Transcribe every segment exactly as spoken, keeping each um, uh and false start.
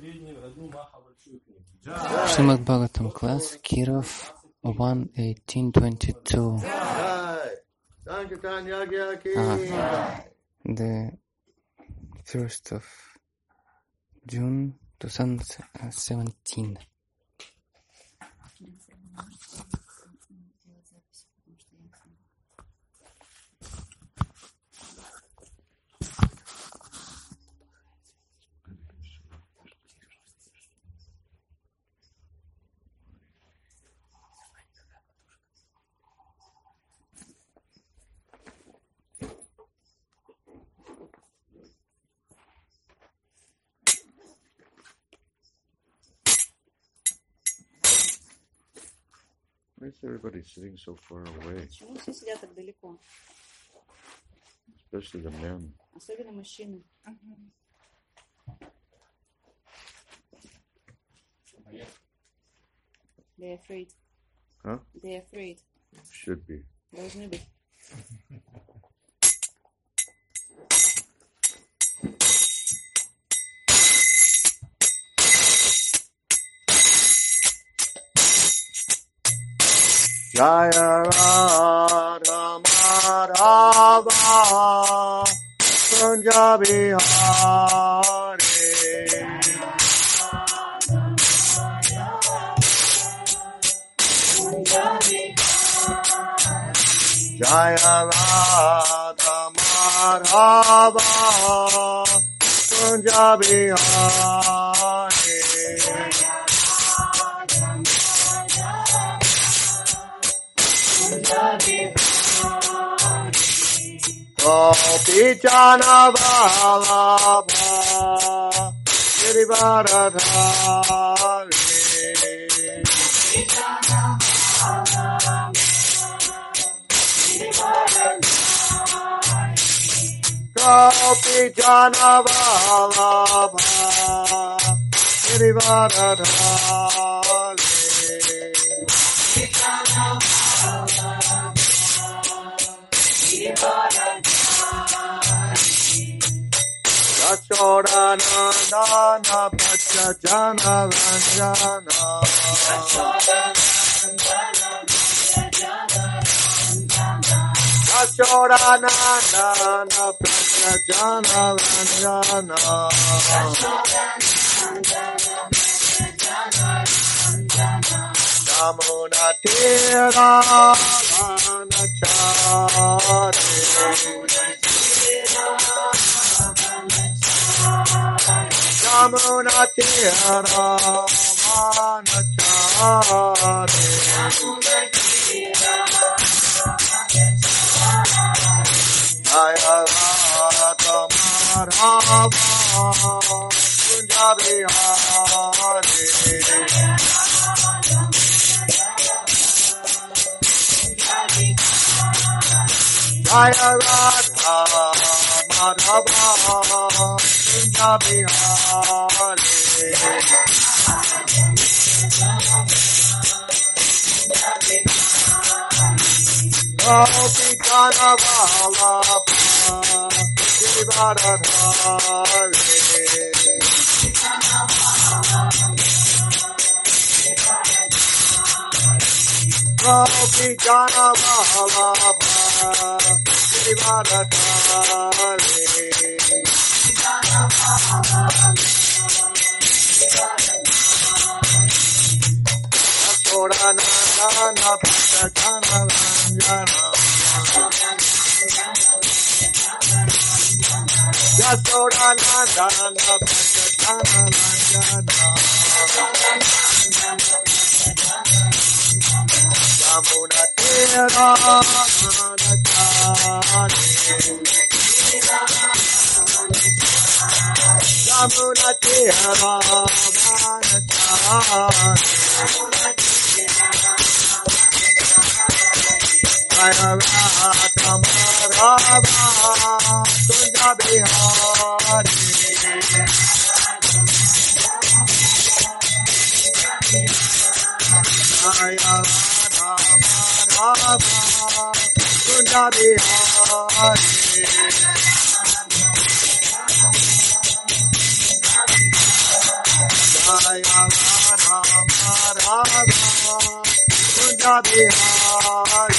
Srimad Bhagavatam class, Kirov, one eighteen twenty-two. Uh, the first of June twenty seventeen. Why is everybody sitting so far away? Почему все сидят так далеко? Especially the men. Особенно мужчины. They're afraid. Huh? They're afraid. Should be. Должны быть. Jaya Radha Madhava Punjabi Hare Jaya Radha Madhava Punjabi Hare Gopi Jana Vallabha Girivardhari Gopi Jana Vallabha Girivardhari Yashodanandana Prachajana Ranjana Yashodanandana Prachajana Ranjana Yamuna Tira Vanachari Yamuna Tira Vanachari Jaya Radha Madhava Punjabi Hare Jaya Radha Madhava Punjabi Hare Gopi Jana Vallabha Girivardhari Gopi Jana Vallabha Girivardhari Yashodanandana Prachajana Ranjana Yashodanandana Prachajana Ranjana Yamuna Tira Vanachari Yamuna Tira Vanachari Jaya Radha Madhava Punjabi Hare Jaya Radha Madhava Punjabi Hare Kunja Bihari.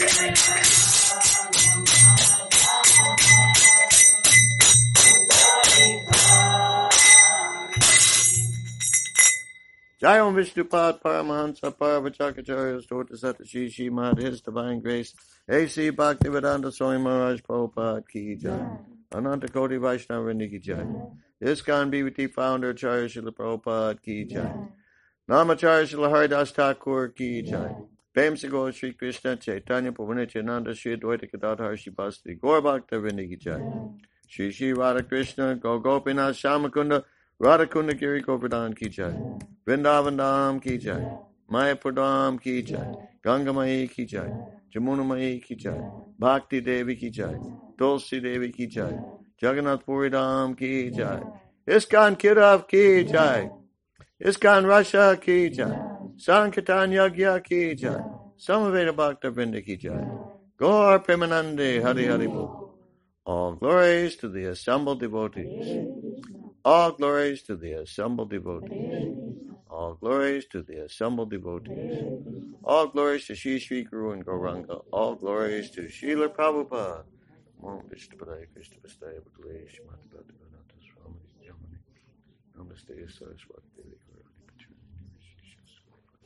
Jai Om Vishnupad Paramahansa Parvachakacharya Stota Satashi Shrimad His Divine Grace A C Bhaktivedanta Swami Maharaj Prabhupada Ki Jai. Ananta Koti Vaishnava Vrinda Ki Jai. ISKCON B V T Founder Acharya Srila Prabhupada Ki Jai. Namacharya Srila Haridas Thakur Ki Jai. Prem Se Gaura Shri Krishna Chaitanya Prabhu Nityananda Shri Advaita Gadadhar Shri Vasudeva Gaura Bhakta Vrinda Ki Jai. Shri Shri Radha Krishna Go Gopinath Shamakunda Radhakunda Giri Govardhan Ki Jai. Vrindavan Dham Ki Jai. Mayapur Dham Ki Jai. Ganga Mai Ki Jai. Jamuna Mai Ki Jai. Bhakti Devi Ki Jai. Tulsi Devi Ki Jai. Jagannath Puri Dham Ki Jai. ISKCON Kirav Ki Jai. ISKCON Russia Ki Jai. Sankirtan Yagya Ki Jai. Samaveda Bhakta Vrinda Ki Jai. Gaur Premanande Hari Hari Bol. All glories to the assembled devotees. All glories to the assembled devotees. All glories to the assembled devotees. All glories to Shri Shri Guru and Gauranga. All glories to Srila Prabhupada. Om Vishnu Padaya Krishna Vastaya Bhagavate Shrimati Bhaktivedanta Swami Jamani. Namaste Saraswati Devi Gaurani Pachurani Vishnu Swami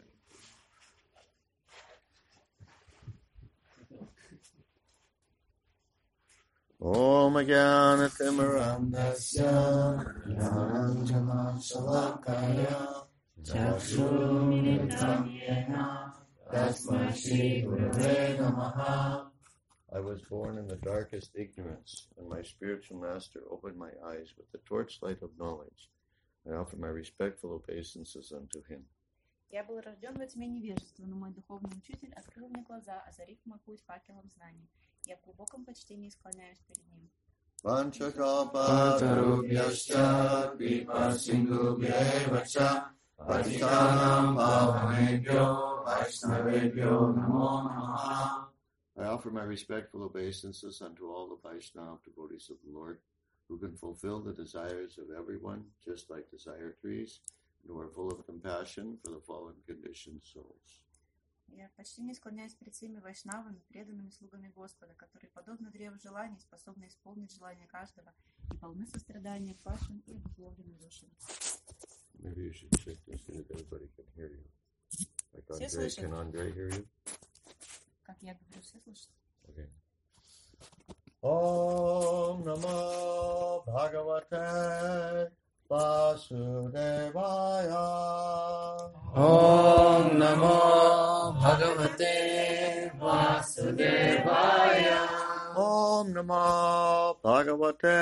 Om Jnana Timirandasya Jnananjana Shalakaya Chakshurumilitam Yena Tasmai Shri Gurave Namaha. I was born in the darkest ignorance, and my spiritual master opened my eyes with the torchlight of knowledge. I offer my respectful obeisances unto him. Я был рожден во тьме невежества, но мой духовный учитель открыл мне глаза, озарив мой путь факелом знаний. Я в глубоком почтении склоняюсь перед ним. Panchakalpatarubhyascha Kripasindhubhyeva-cha Patitanam Pavanebhyo Vaishnavebhyo Namo Namaha. I offer my respectful obeisances unto all the Vaishnava devotees of the Lord, who can fulfill the desires of everyone, just like desire trees, and who are full of compassion for the fallen conditioned souls. Я почти не склоняюсь перед всеми вайшнавами, преданными слугами Господа, которые, подобно древу желаний, способны исполнить желание каждого и полны сострадания к вашим и обусловленным душам. Maybe you should check this so that everybody can hear you. Like Все Andre, слышат? can Andre hear you? Как я говорю, все слышат? Okay. Om Namo Bhagavate Vasudevaya. Om Namo Bhagavate Vasudevaya. Om Namo Bhagavate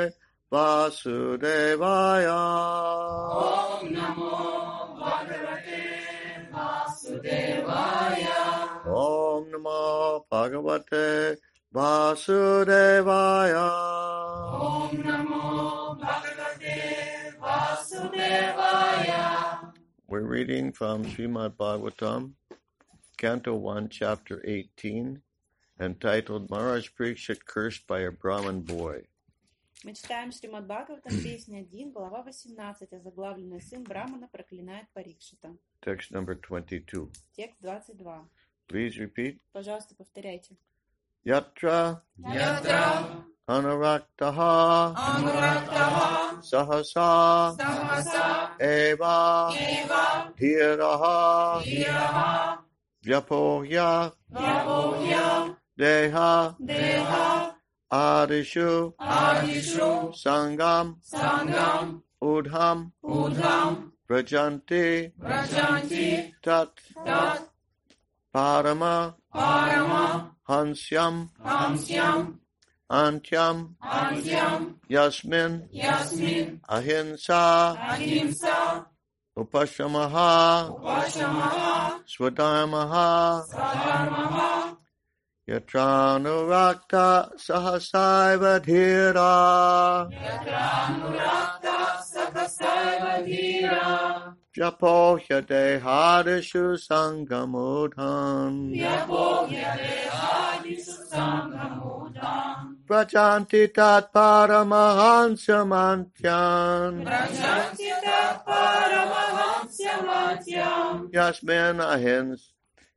Vasudevaya. Om Namo Bhagavate Vasudevaya. Om Namo Bhagavate Vasudevaya. Om Namo Bhagavate Vasudevaya. We're reading from Srimad Bhagavatam, Canto one, Chapter eighteen, entitled Maharaj Parikshit Cursed by a Brahmin Boy. Мы читаем Шримад Бхагаватам, песня один, глава восемнадцать, озаглавленный сын Брамана проклинает Парикшита. Text number twenty-two. Текст двадцать два. Please repeat. Пожалуйста, повторяйте. Yatra Yatra Anuraktaha Anuraktaha Sahasa Sahasa Eva Eva Dhiraha Dhiraha Vyapohya Vyapohya Deha Deha Adishu Adishu Sangam Sangam Udham Udham Vrajanti Prajanti Tat Tat Parama Parama Hansyam Hamsyam Antyam Antyam Yasmin Yasmin Ahimsa Ahimsa Upashamaha Upashamaha Swadharmaha Sadharmaha Yatranurakta Sahasaiva Dhira Yatranurakta Sakasaiva Dhira Vyapohya Dehadishu Sangamudhan Vyapohya Dehadishu Sangamudhan Prajanti Tat Paramahansamantyam Prajanti Tat Paramahansyamatyam Yasmin Ahins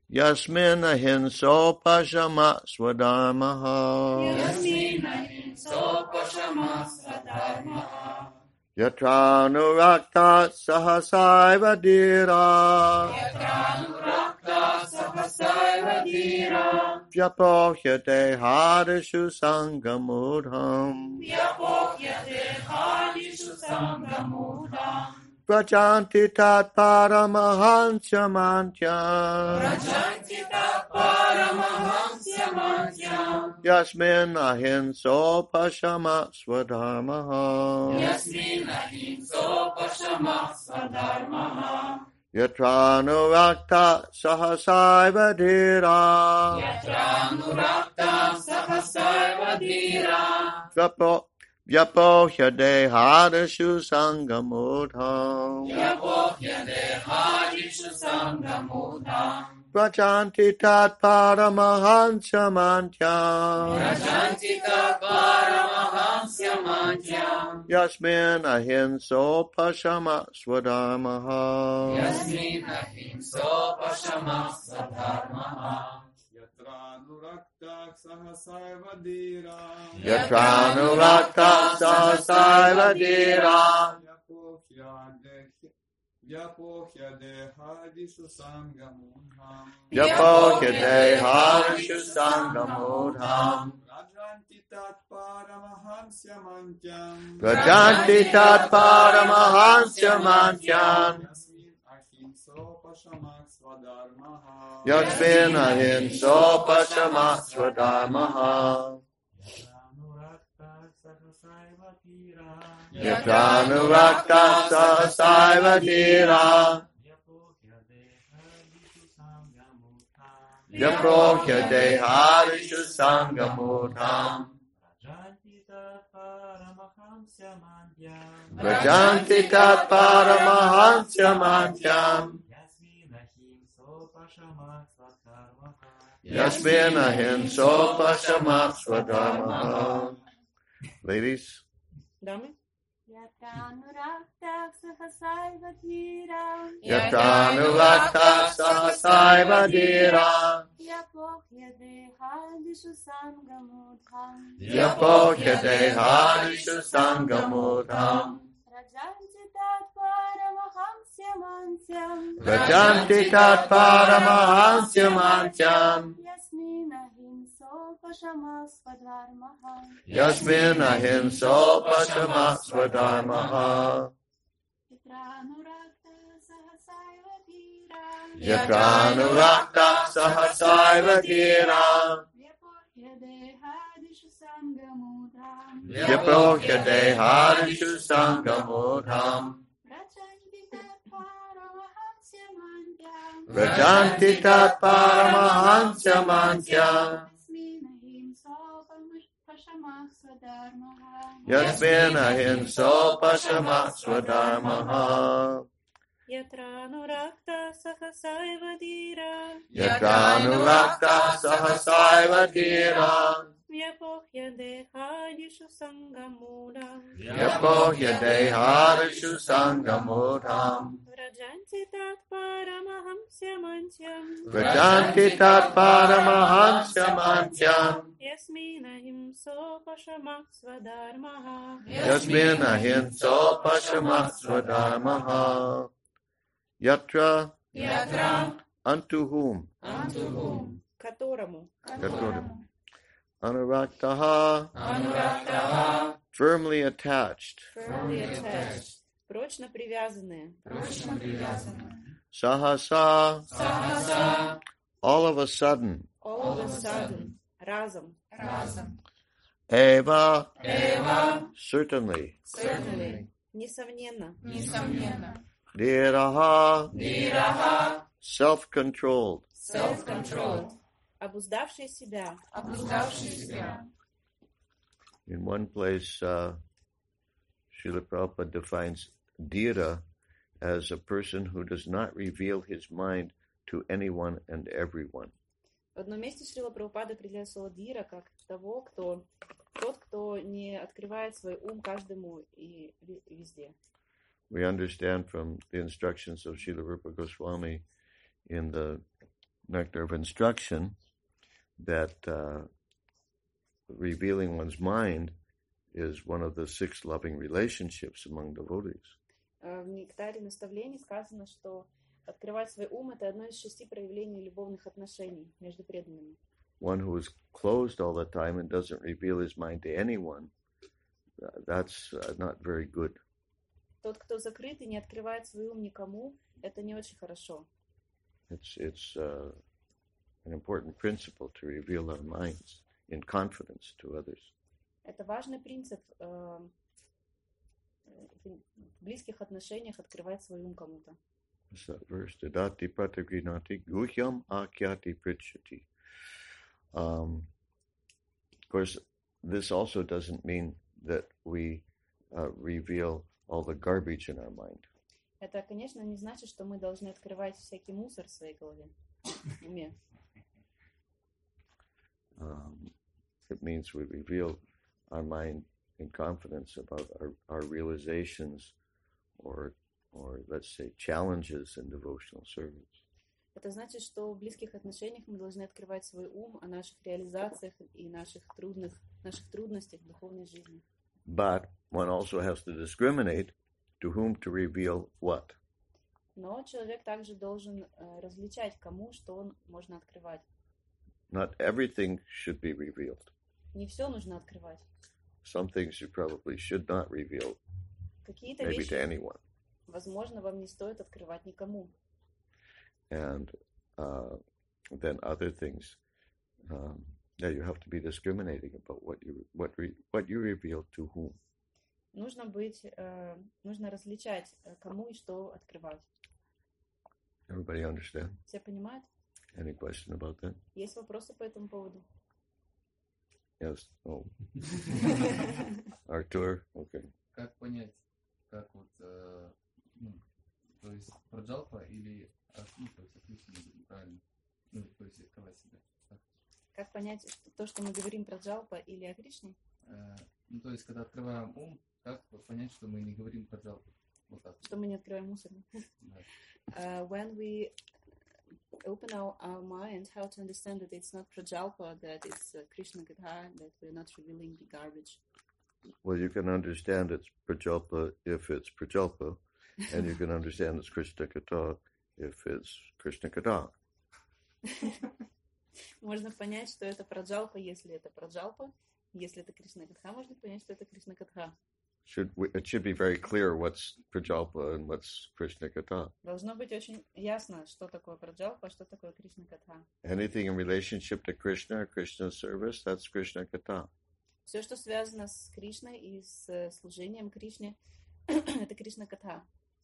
Yasmin ahimso pashama swadharmaha. Yasmin ahimso pashama swadharmaha. Yatra nurakta sahasaiva dhira. Yatra nurakta sahasaiva dhira. Vyapohyate hadishu sangamudham. Vyapohyate hadishu sangamudham. Prajanti tat paramahansamantyam. Prajanti tat paramahansamantyam. Yasmin ahimso pashama swadharmaha. Yasmin ahimso pashama swadharmaha. Yatra nurakta sahasaiva dhira. Yatra nurakta sahasaiva dhira. Vyapo Vyapohyade hadishu sangamudham. Vyapohyate hadishu sangamudham. Prajanti tat paramahansamantyam. Prajanti tat paramahansamantyam. Yasmin ahimso pashama swadharmaha. Yasmin ahimso pashama swadharmaha. Yatranurakta sahasaiva dhira. Yatranurakta sahasaiva dhira. Vyapohyade hadishu sangamudham. Vyapohyade hadishu sangamudham. Rajanti tat paramahansamantyam. Prajanti tat paramahansamantyam. Yasmin ahimso pashama swadharmaha. Yasmin ahimso pashama swadharmaha. Yatranurakta sahasaiva dhira. Vyapohyade hadishu sangamudham. Prajanti tat paramahansamantyam. Yasmin ahimso pashama swadharmaha. Ladies, Дамы, Yatranurakta sahasaiva dhira. Yatranurakta sahasaiva dhira. Vyapohyade hadishu sangamudham. Vyapohyade hadishu sangamudham. Rajanti tat paramahansamantyam. Prajanti tat paramahansamantyam. Yasmin ahimso pashama swadharmaha. Yasmin ahimso pashama swadharmaha. Yatranurakta sahasaiva dhira. Yatranurakta sahasaiva dhira. Vyapohyade hadishu sangamudham. Vyapohyade hadishu sangamudham. Rajanti tat paramahansamantyam. Rajanti tat paramahansamantyam. Yasmin ahimso pashama swadharmaha. Yasmin ahimso pashama swadharmaha. Yatranurakta sahasaiva dhira. Yatranurakta sahasaiva dhira. Vyapohyade hadishu sangamudham. Vyapohyade hadishu sangamudham. Rajanti tat paramahansamantyam. Prajanti tat paramahansamantyam. Yasmin ahimso pashama swadharmaha. Yasmin ahimso pashama swadharmaha. Yatra Yatra unto whom? unto whom? Которому Которому. Anuraktaha, Anuraktaha, firmly attached. firmly attached, прочно привязанные. прочно привязаны. Sahasa, Сахаса, all of a sudden. All of a sudden, разом, разом. Eva, Эва, certainly. certainly, несомненно. несомненно. Dhiraha, Дираха, self-controlled. self-control, Обуздавший себя. обуздавший себя. In one place, uh, Srila Prabhupada defines dhira as a person who does not reveal his mind to anyone and everyone. В одном месте Шрила Прабхупада определяет слово дира как того, кто тот, кто не открывает свой ум каждому и ви- везде. We understand from the instructions of Srila Rupa Goswami in the nectar of instruction that uh, revealing one's mind is one of the six loving relationships among devotees. Э, В нектаре наставлений сказано, что открывать свой ум — это одно из шести проявлений любовных отношений между преданными. One who is closed all the time and doesn't reveal his mind to anyone, uh, that's uh, not very good. Тот, кто закрыт и не открывает свой ум никому, это не очень хорошо. It's it's uh, an important principle to reveal our minds in confidence to others. Это важный принцип э, в близких отношениях открывать свой ум кому-то. What's that verse? Dadati pratagrinati guhyam akyati pritchati. Um, of course, this also doesn't mean that we uh, reveal all the garbage in our mind. Это, конечно, не значит, что мы должны открывать всякий мусор в своей голове, в уме. Um, it means we reveal our mind in confidence about our, our realizations or, or let's say, challenges in devotional service. Это значит, что в близких отношениях мы должны открывать свой ум о наших реализациях и наших трудных, наших трудностях в духовной жизни. But one also has to discriminate to whom to reveal what. Но человек также должен э, различать, кому что он можно открывать. Not everything should be revealed. Не все нужно открывать. Some things you probably should not reveal, Какие-то maybe вещи, to anyone. возможно, вам не стоит открывать никому. And uh, then other things, um, yeah, you have to be discriminating about what you what re, what you reveal to whom. Нужно быть, э, нужно различать, э, кому и что открывать. Everybody understand? Все понимают? Any question about that? Есть вопросы по этому поводу? Yes. Oh. Artur. Okay. Как понять, как вот, э, ну, то есть праджалпа или а, ну, то есть отлично, правильно, ну, то есть открывать себя. Так. Как понять, что то, что мы говорим про Джалпа или о Кришне? Э, ну, то есть, когда открываем ум, как понять, что мы не говорим про Джалпу? Вот так. Что мы не открываем мусор? Да. Uh, when we open our, our mind, how to understand that it's not Prajalpa, that it's uh, Krishna Katha, that we're not revealing the garbage. Well, you can understand it's prajalpa if it's prajalpa, and you can understand it's Krishna Katha if it's Krishna Katha. Можно понять, что это Праджалпа, если это Праджалпа. Если это Кришна Катха, можно понять, что это Кришна Катха. Should we, it should be very clear what's prajalpa and what's Krishna Katha. Должно быть очень ясно, что такое Праджалпа, а что такое Кришна Катха. Anything in relationship to Krishna or Krishna's service, that's Krishna Katha. Все, что связано с Кришной и с служением Кришне, это Кришна Катха.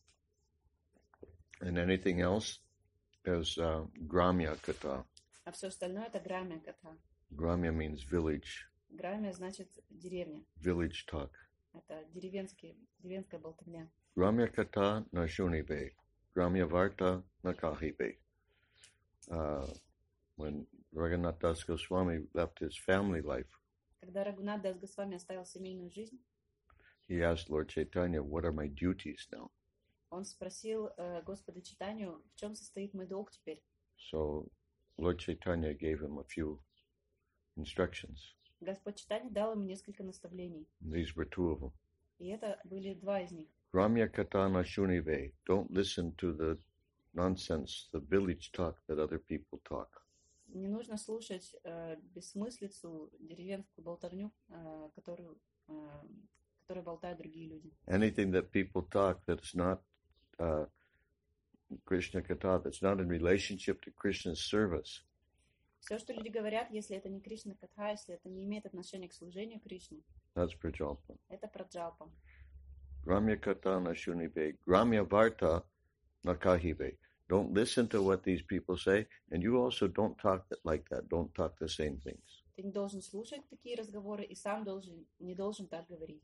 And anything else is uh, Gramya Katha. А все остальное это Грамя Катха. Gramya means village, Грамя значит деревня. village talk. Это деревенский, деревенская болтовня. Gramya Katha na shunibe, Gramya Varta na kahibe. Uh, when Raghunath Das Goswami left his family life, Когда Рагунат Дас Госвами оставил семейную жизнь, he asked Lord Chaitanya, what are my duties now? он спросил э, Господа Чайтанью, в чем состоит мой долг теперь. So Lord Chaitanya gave him a few instructions. Господь Чайтанья дал ему несколько наставлений. These were two of them. И это были два из них. Gramya Katana Shunive. Don't listen to the nonsense, the village talk that other people talk. Не нужно слушать э, бессмыслицу, деревенскую болтовню, э, которую, э, которую болтают другие люди. Anything that people talk that's not uh, Krishna Katha, that's not in relationship to Krishna's service, Все, что люди говорят, если это не Кришна Катха, если это не имеет отношения к служению Кришне, that's Prajalpa. это Праджалпа. Gramya Katana Shunive. Gramya Varta Nakahive. Don't listen to what these people say, and you also don't talk that, like that. Don't talk the same things. Ты не должен слушать такие разговоры и сам должен, не должен так говорить.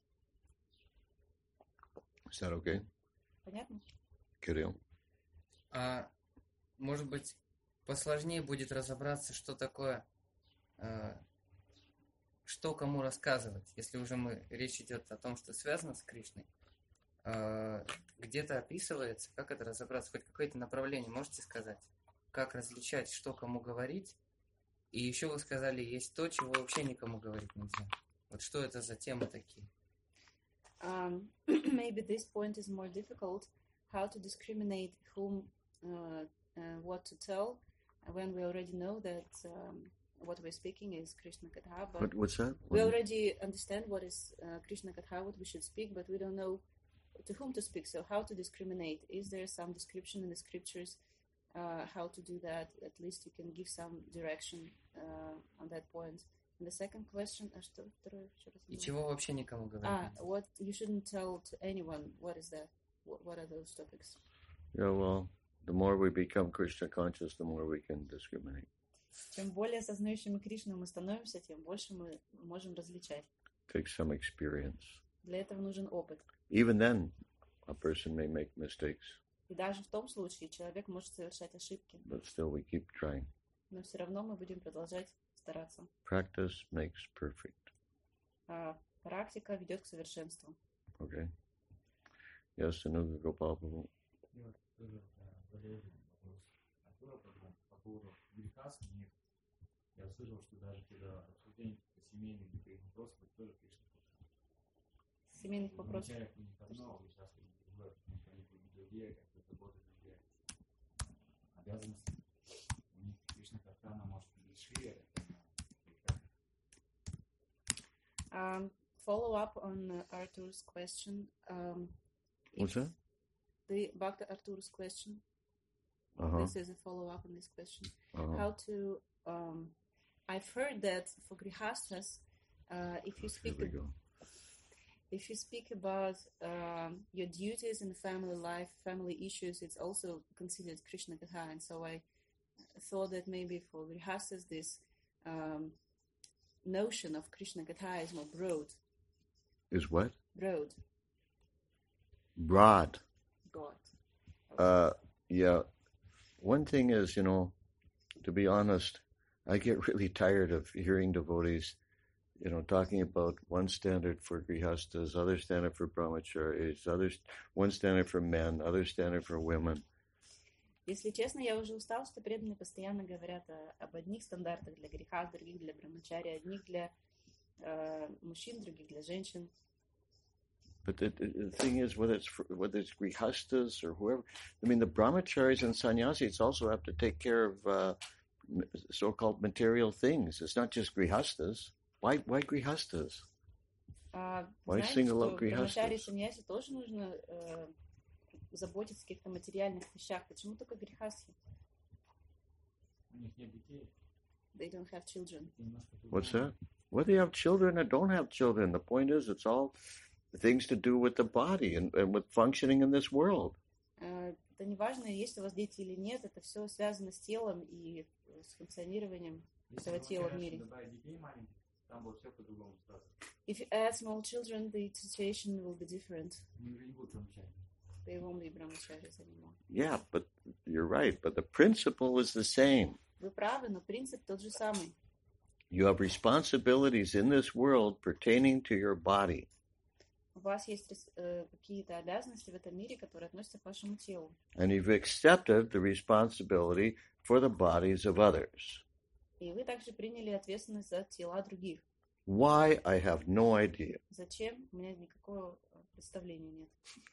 Is that okay? Понятно? Kirill? А может быть, посложнее будет разобраться, что такое, э, что кому рассказывать, если уже мы, речь идет о том, что связано с Кришной. Э, где-то описывается, как это разобраться, хоть какое-то направление можете сказать? как различать, что кому говорить. И еще вы сказали, есть то, чего вообще никому говорить нельзя. Вот что это за темы такие? Um, maybe this point is more difficult, how to discriminate whom, uh, uh, what to tell, when we already know that um, what we're speaking is Krishna Katha, but What, what's that? we already understand what is uh, Krishna Katha, what we should speak, but we don't know to whom to speak. So how to discriminate? Is there some description in the scriptures uh, how to do that? At least you can give some direction uh, on that point. And the second question, а что второе еще раз? И чего вообще никому говорить Ah, нельзя? what you shouldn't tell to anyone. What is that? What, what are those topics? Yeah, well, the more we become Krishna conscious, the more we can discriminate. Чем более осознающими Кришну мы становимся, тем больше мы можем различать. Take some experience. Для этого нужен опыт. Even then, a person may make mistakes, И даже в том случае человек может совершать ошибки, but still we keep trying. но все равно мы будем продолжать стараться. Practice makes perfect. А практика ведет к совершенству. Okay? Yes, Anuga Gopal Prabhu. И вот тоже Валерий вопрос. Такой вопрос по поводу греха смех. Я услышал, что даже когда обсуждение семейных бытовых вопросов, это тоже Кришна. Семейных вопросов. Вначале у них одно, вы сейчас другое, потому что они будут другие, как-то заботы другие. Обязанности у них Кришна как-то она может быть шире. Um, follow up on uh, Arthur's question. Um, What's that? The back to Arthur's question. Uh-huh. This is a follow up on this question. Uh-huh. How to? Um, I've heard that for grihastas, uh, if you Here speak we go. if you speak about um, your duties in family life, family issues, it's also considered Krishna Katha. And so I thought that maybe for grihastas, this um, notion of Krishna Katha is more broad. Is what? Broad. Broad. God. Uh, yeah. One thing is, you know, to be honest, I get really tired of hearing devotees, you know, talking about one standard for grihastas, other standard for brahmacharis, others, one standard for men, other standard for women. Если честно, я уже устал, что преданные постоянно говорят о, об одних стандартах для греха, других для брамачари, одних для э, мужчин, других для женщин. But the, the thing is, whether it's for, whether it's grihastas or whoever, I mean, the brahmacharis and sannyasis also have to take care of uh, so-called material things. It's not just grihastas. Why, why grihastas? А, Why знаете, single что out брамачари и grihastas? саньяси тоже нужно э, заботиться о каких-то материальных вещах. Почему только грехастхи? У них нет детей. They don't have children. Немножко другое. What's that? Whether you have children or don't have children, the point is, it's all things to do with the body and, and with functioning in this world. Э, это не важно, есть у вас дети или нет, это все связано с телом и с функционированием Если этого бы тела в раньше мире. добавить детей маленьких, там было все по-другому сразу. If you add small children, the situation will be different. Они уже не будут замечать. They won't be brahmacharis anymore. Yeah, but you're right. But the principle is the same. Вы правы, но принцип тот же самый. You have responsibilities in this world pertaining to your body. У вас есть э, какие-то обязанности в этом мире, которые относятся к вашему телу. And you've accepted the responsibility for the bodies of others. И вы также приняли ответственность за тела других. Why? I have no idea. Зачем? У меня никакого представления нет.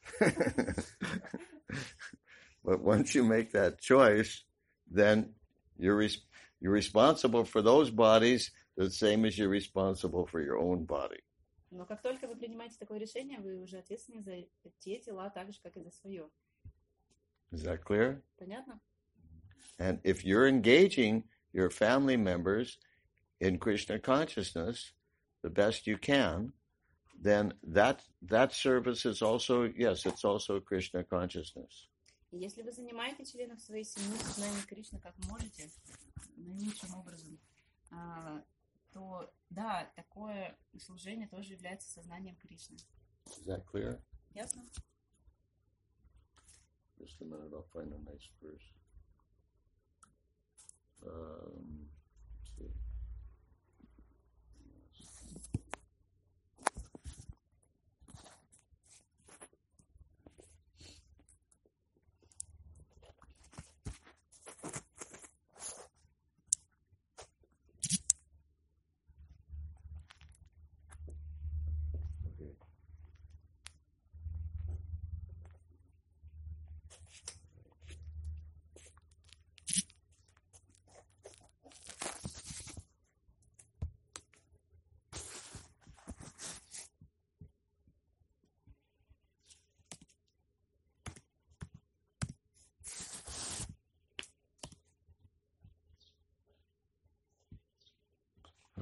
But once you make that choice, then you're res- you're responsible for those bodies the same as you're responsible for your own body. Но как только вы принимаете такое решение, вы уже ответственны за те тела так же, как и за свое. Is that clear? Понятно? And if you're engaging your family members in Krishna consciousness the best you can, then that that service is also, yes, it's also Krishna consciousness. И если вы занимаете членов своей семьи сознанием Кришны как можете, наилучшим образом, а, то да, такое служение тоже является сознанием Кришны. Is that clear? Ясно? Just a minute, I'll find a nice verse. Um, let's see.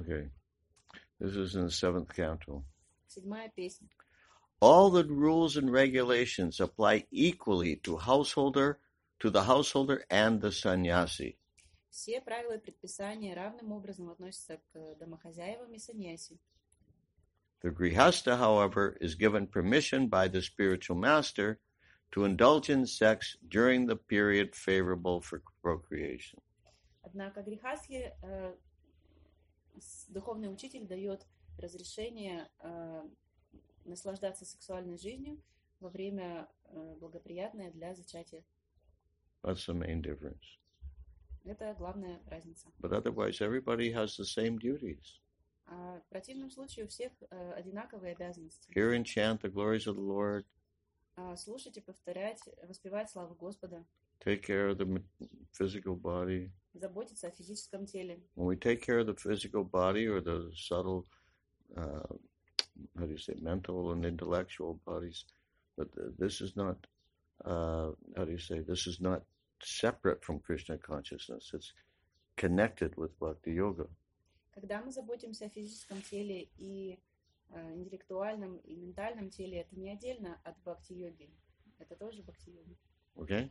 Okay. This is in the seventh canto. Седьмая песня. All the rules and regulations apply equally to householder, to the householder and the sannyasi. Все правила и предписания равным образом относятся к домохозяевам и саньяси. The grihasta, however, is given permission by the spiritual master to indulge in sex during the period favorable for procreation. Однако грехастхи э, духовный учитель дает разрешение э, наслаждаться сексуальной жизнью во время э, благоприятное для зачатия. That's the main difference. Это главная разница. But otherwise, everybody has the same duties. А в противном случае у всех э, одинаковые обязанности. Hear and chant the glories of the Lord. А слушать и повторять, воспевать славу Господа, Take care of the m- physical body. заботиться о физическом теле. When we take care of the physical body or the subtle, uh, how do you say, mental and intellectual bodies, but th- this is not, uh, how do you say, this is not separate from Krishna consciousness. It's connected with Bhakti Yoga. Когда мы заботимся о физическом теле и э, интеллектуальном и ментальном теле, это не отдельно от бхакти-йоги. Это тоже бхакти-йога. Okay?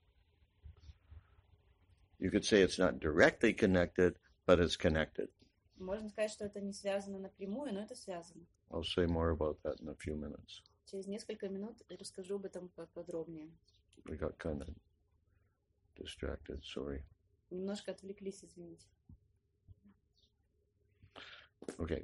You could say it's not directly connected, but it's connected. Можно сказать, что это не связано напрямую, но это связано. I'll say more about that in a few minutes. Через несколько минут расскажу об этом подробнее. We got kind of distracted, sorry. Немножко отвлеклись, извините. Okay.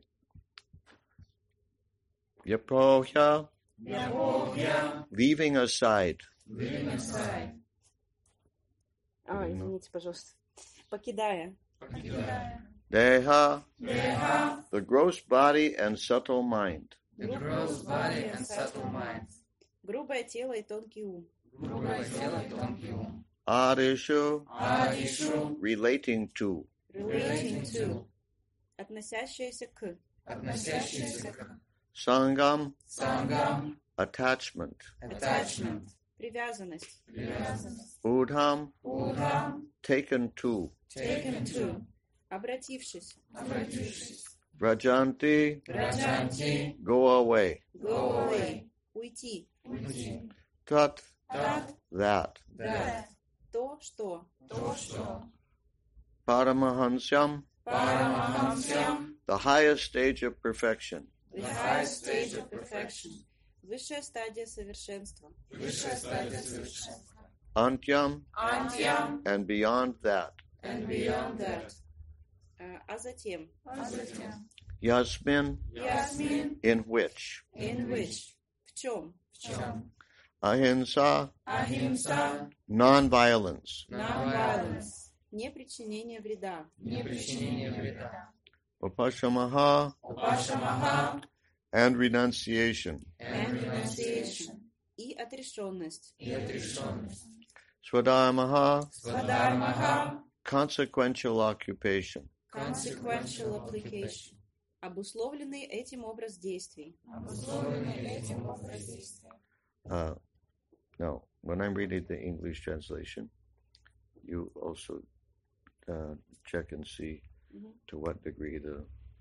Yapohya, Yapohya, leaving aside. leaving aside, А, извините, пожалуйста. Покидая. покидая, Deha, deha, the gross body and subtle mind. the gross body and subtle mind, Грубое тело и тонкий ум. грубое тело и тонкий ум, Adishu, адишу, relating to. Relating to. Относящееся к. относящийся к Sangam, сангам, attachment. attachment, Привязанность. привязанность, Udham, удам, taken to. taken to, Обратившись. обратившись, Vrajanti, раджанти, go away. Go away. Уйти. уйти, Tat, так, that. да, То, что. то, что, Paramahansyam, парамахамсям, the highest stage of perfection. the highest stage of perfection, Высшая стадия совершенства. высшая стадия совершенства, Antyam, антьям, and beyond that. and beyond that, А, а затем. а затем, Yasmin, ясмин, in which. In which. В чем? в чем, Ahimsa, ахимса, non-violence. non-violence, Непричинение вреда. непричинение вреда, Upashamaha, упашамаха, and renunciation. and renunciation, И отрешенность. и отрешенность, Swadharmaha, свадармаха, consequential occupation. Consequential application. Обусловленный этим образ действий. обусловленный этим образ действия. Uh, now, when I'm reading the English translation, you also uh, check and see Mhm. to what degree the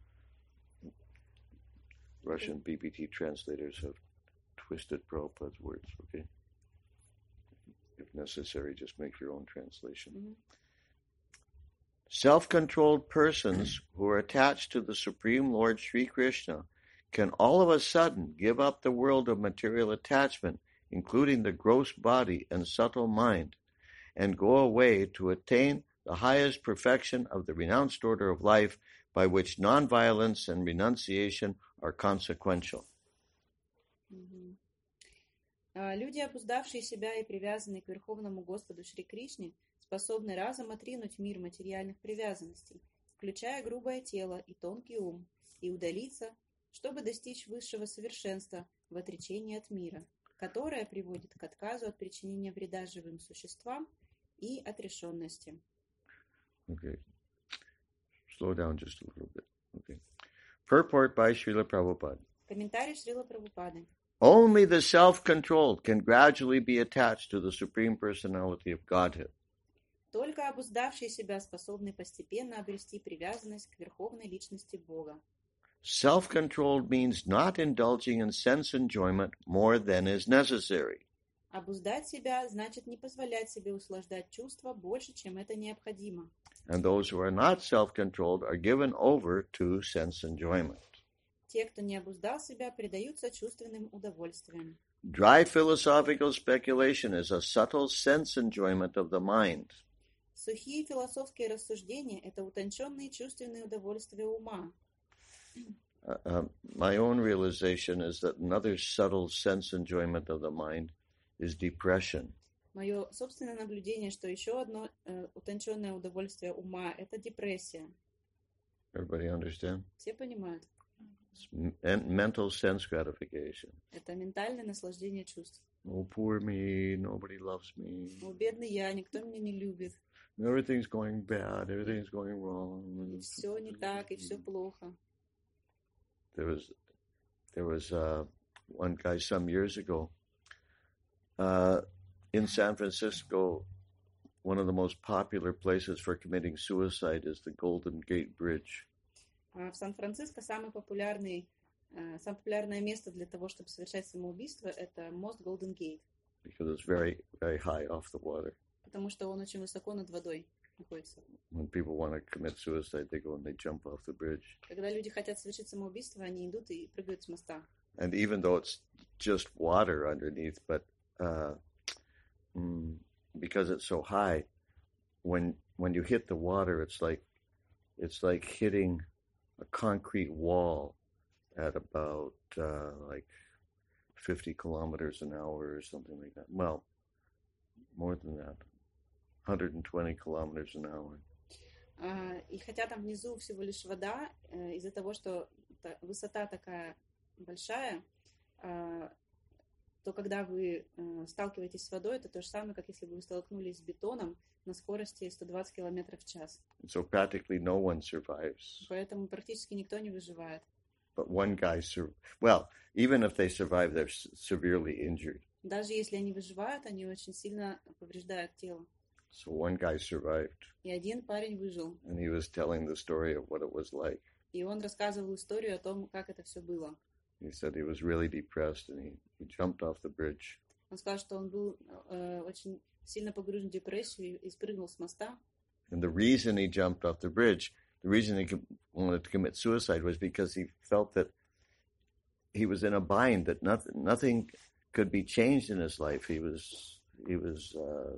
Russian B B T translators have twisted Prabhupada's words, okay? If necessary, just make your own translation. Mhm. Self-controlled persons who are attached to the Supreme Lord Sri Krishna can all of a sudden give up the world of material attachment, including the gross body and subtle mind, and go away to attain the highest perfection of the renounced order of life by which non-violence and renunciation are consequential. Мгм. А, Люди, обуздавшие себя и привязанные к Верховному Господу Шри Кришне, способны разом отринуть мир материальных привязанностей, включая грубое тело и тонкий ум, и удалиться, чтобы достичь высшего совершенства в отречении от мира, которое приводит к отказу от причинения вреда живым существам и отрешенности. Okay. Slow down just a little bit. Okay. Purport by Srila Prabhupada. Комментарий Шрила Прабхупады. Only the self-controlled can gradually be attached to the Supreme Personality of Godhead. Только обуздавшие себя способны постепенно обрести привязанность к верховной личности Бога. Self-controlled means not indulging in sense enjoyment more than is necessary. Обуздать себя значит не позволять себе услаждать чувства больше, чем это необходимо. And those who are not self-controlled are given over to sense enjoyment. Те, кто не обуздал себя, предаются чувственным удовольствиям. Dry philosophical speculation is a subtle sense enjoyment of the mind. Сухие философские рассуждения – это утонченные чувственные удовольствия ума. Uh, uh, my own realization is that another subtle sense enjoyment of the mind is depression. Мое собственное наблюдение, что еще одно э, утонченное удовольствие ума – это депрессия. Everybody understand? Все понимают. It's men- mental sense gratification. Это ментальное наслаждение чувств. Oh, poor me, nobody loves me. О, бедный я, никто меня не любит. Everything's going bad, everything's going wrong. И все не так, и все плохо. There was, there was uh, one guy some years ago uh, in San Francisco. One of the most popular places for committing suicide is the Golden Gate Bridge. А в Сан-Франциско самый популярный, э, самое популярное место для того, чтобы совершать самоубийство, это мост Голден Гейт, Because it's very, very high off the water. потому что он очень высоко над водой находится. When people want to commit suicide, they go and they jump off the bridge. Когда люди хотят совершить самоубийство, они идут и прыгают с моста. And even though it's just water underneath, but uh, mm, because it's so high, when when you hit the water, it's like it's like hitting a concrete wall at about uh, like fifty kilometers an hour or something like that. Well, more than that, one hundred twenty kilometers an hour. А, И хотя там внизу всего лишь вода, э, из-за того, что та- высота такая большая, а, то когда вы э, сталкиваетесь с водой, это то же самое, как если бы вы столкнулись с бетоном на скорости сто двадцать километров в час. So practically no one survives. Поэтому практически никто не выживает. But one guy, sur- well, even if they survive, they're s- severely injured. Даже если они выживают, они очень сильно повреждают тело. So one guy survived, И один парень выжил. and he was telling the story of what it was like. И он рассказывал историю о том, как это все было. He said he was really depressed, and he, he jumped off the bridge. Он сказал, что он был э, очень сильно погружен в депрессию и спрыгнул с моста. And the reason he jumped off the bridge, the reason he com- wanted to commit suicide was because he felt that he was in a bind, that nothing, nothing could be changed in his life. He was, he was, uh,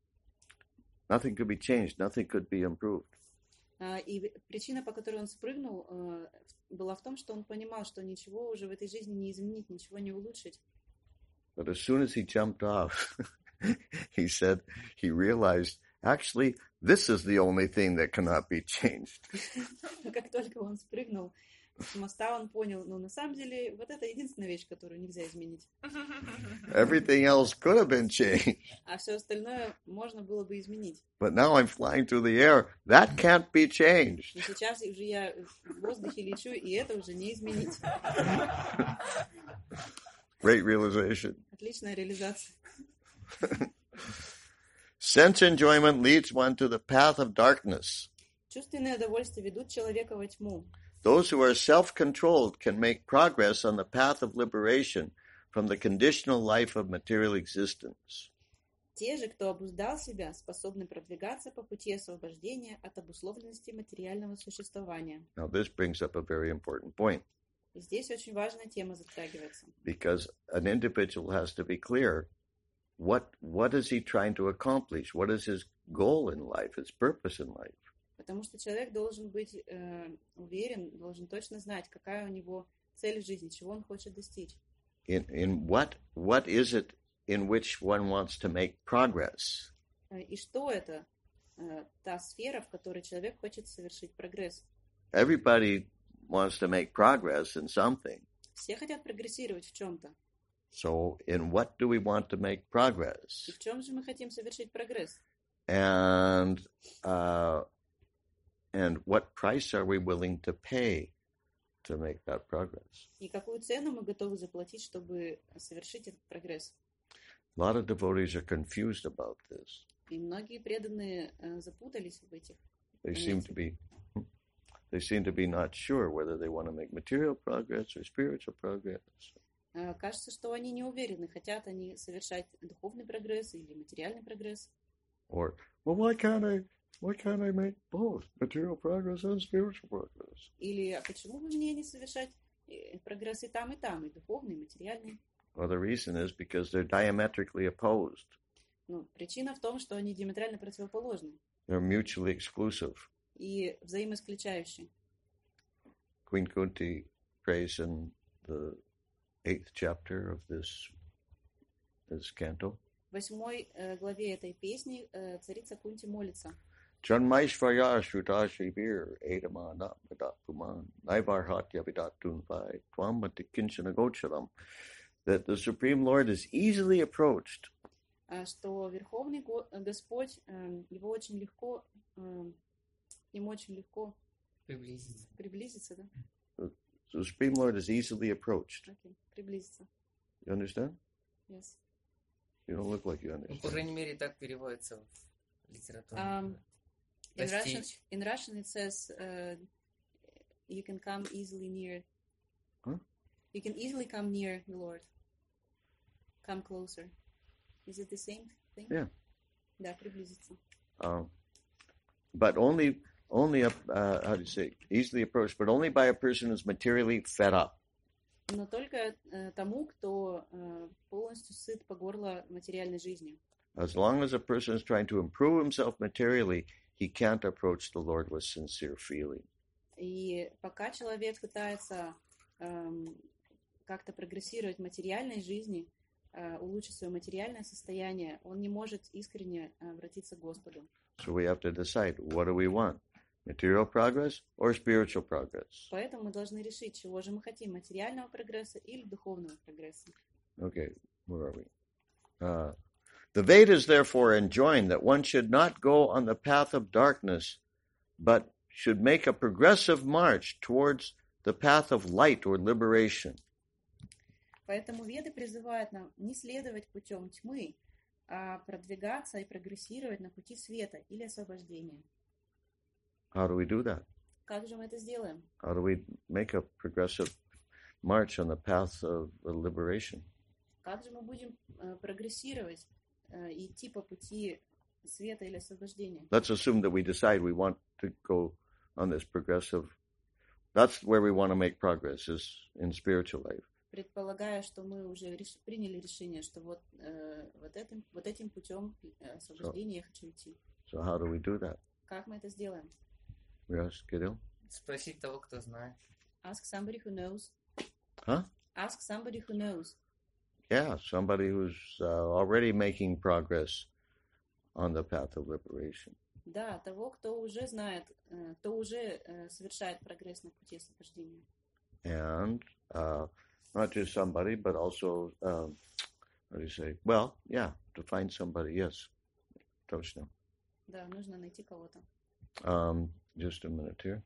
nothing could be changed, nothing could be improved. А, И причина, по которой он спрыгнул, э, была в том, что он понимал, что ничего уже в этой жизни не изменить, ничего не улучшить. But as soon as he jumped off, he said he realized, actually, this is the only thing that cannot be changed. Но как только он спрыгнул с моста, он понял, ну, на самом деле, вот это единственная вещь, которую нельзя изменить. Everything else could have been changed. А все остальное можно было бы изменить. But now I'm flying through the air. That can't be changed. Но сейчас уже я в воздухе лечу, и это уже не изменить. Great realization. Отличная реализация. Sense enjoyment leads one to the path of darkness. Чувственные удовольствия ведут человека во тьму. Those who are self-controlled can make progress on the path of liberation from the conditional life of material existence. Те же, кто обуздал себя, способны продвигаться по пути освобождения от обусловленности материального существования. Now, this brings up a very important point, И здесь очень важная тема затрагивается. because an individual has to be clear what what is he trying to accomplish? What is his goal in life, his purpose in life? Потому что человек должен быть э, уверен, должен точно знать, какая у него цель в жизни, чего он хочет достичь. In in what what is it in which one wants to make progress? Э, И что это? Э, Та сфера, в которой человек хочет совершить прогресс. Everybody wants to make progress in something. Все хотят прогрессировать в чем-то. So, in what do we want to make И progress? в чем же мы хотим совершить прогресс? And uh, and what price are we willing to pay to make that progress? И какую цену мы готовы заплатить, чтобы совершить этот прогресс? A lot of devotees are confused about this. И многие преданные э, запутались в этих. They seem to be they seem to be not sure whether they want to make material progress or spiritual progress. Э, кажется, что они не уверены, хотят они совершать духовный прогресс или материальный прогресс. Or, well, why can't I why can't I make both material progress and spiritual progress? Или а почему бы мне не совершать э, прогресс и там, и там, и духовный, и материальный? Well, the reason is because they're diametrically opposed. Ну, причина в том, что они диаметрально противоположны They're mutually exclusive. и взаимоисключающие. Queen Kunti prays in the eighth chapter of this, this canto. В восьмой э, главе этой песни э, царица Кунти молится. Janmaishvaya Shrutashivir Edamana Puman Naivarhatya Vidatunvai Twamati Kinchanagochalam, that the Supreme Lord is easily approached. А, что Верховный Го- Господь, э, его очень легко, э, ему очень легко Приблизиться. приблизиться, да? So the Supreme Lord is easily approached. Окей, приблизиться. You understand? Yes. You don't look like you Ну, по understand. крайней мере, так переводится в литературе. Um, in Russian, Достичь. in Russian it says uh, you can come easily near. Huh? You can easily come near the Lord. Come closer. Is it the same thing? Yeah. Да, приблизиться. Um, but only, only, uh, how do you say, easily approached, but only by a person who's materially fed up. Но только э, тому, кто э, полностью сыт по горло материальной жизнью. As long as a person is trying to improve himself materially, he can't approach the Lord with sincere feeling. И пока человек пытается эм, как-то прогрессировать в материальной жизни, э, улучшить свое материальное состояние, он не может искренне э, обратиться к Господу. So we have to decide, what do we want? Material progress or spiritual progress? Поэтому мы должны решить, чего же мы хотим, материального прогресса или духовного прогресса. Okay, where are we? Uh, the Vedas therefore enjoin that one should not go on the path of darkness, but should make a progressive march towards the path of light or liberation. Поэтому Веды призывают нам не следовать путем тьмы, а продвигаться и прогрессировать на пути света или освобождения. How do we do that? Как же мы это сделаем? How do we make a progressive march on the path of liberation? Как же мы будем э, прогрессировать э, и идти по пути света или освобождения? Let's assume that we decide we want to go on this progressive. That's where we want to make progress, is in spiritual life. Предполагая, что мы уже реш... приняли решение, что вот, э, вот, этим, вот этим путем э, освобождения я хочу идти. So how do we do that? Как мы это сделаем? Yes, Kirill? Спросить того, кто знает. Ask somebody who knows. Huh? Ask somebody who knows. Yeah, somebody who's uh, already making progress on the path of liberation. Да, того, кто уже знает, э, кто уже э, совершает прогресс на пути освобождения. And uh, not just somebody, but also, um, how do you say? Well, yeah, to find somebody, yes. Точно. Да, нужно найти кого-то. Um, just a minute here.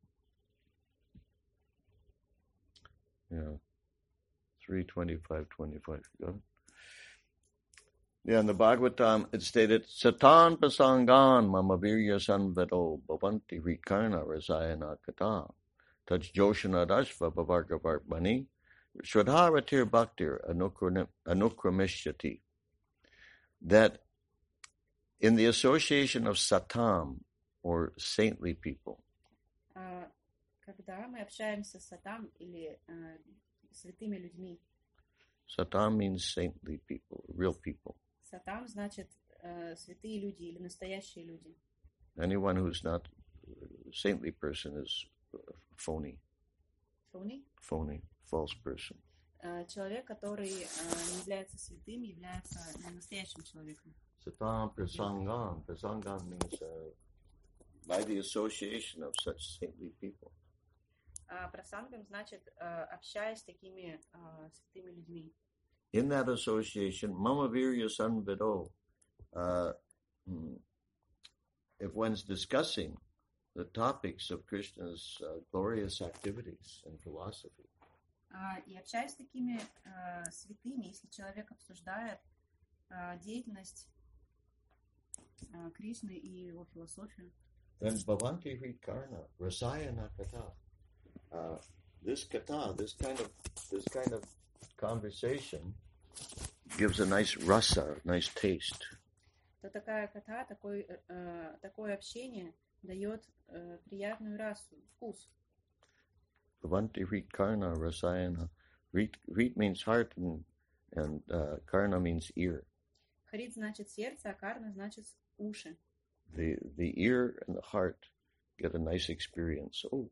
Yeah. three twenty-five twenty-five. Got it? Yeah, in the Bhagavatam, it stated, Satan pasangan mamavirya sanvedo bhavanti rikarna rasayana kata. Taj joshana dashva bhavargavartmani. Shradharatir bhaktir anukrameshyati. That in the association of satam, or saintly people, А, когда мы общаемся с сатам или э, святыми людьми, satam means saintly people, real people. сатам значит э, святые люди или настоящие люди. Anyone who's not a saintly person is phony, Фауни? phony, false person. Э, человек, который э, не является святым, является э, настоящим человеком. Satam prasangan. Prasangan means uh, by the association of such saintly people. А прасангам значит э, общаясь с такими э, святыми людьми. In that association, mamavirya sanvedo, uh, hmm, if one's discussing the topics of Krishna's uh, glorious activities and philosophy, А, и общаясь с такими э, святыми, если человек обсуждает э, деятельность э, Кришны и его философию. Then Bhavanti Hrit Karna, Rasayana Kata. Uh, this kata, this kind of this kind of conversation gives a nice rasa, nice taste. То такая ката, такой, э, такое общение дает э, приятную расу, вкус. Bhavanti Hrit Karna, Rasayana. Hrit, Hrit means heart and, and uh, Karna means ear. Харит значит сердце, а карна значит уши. The, the ear and the heart get a nice experience. Oh,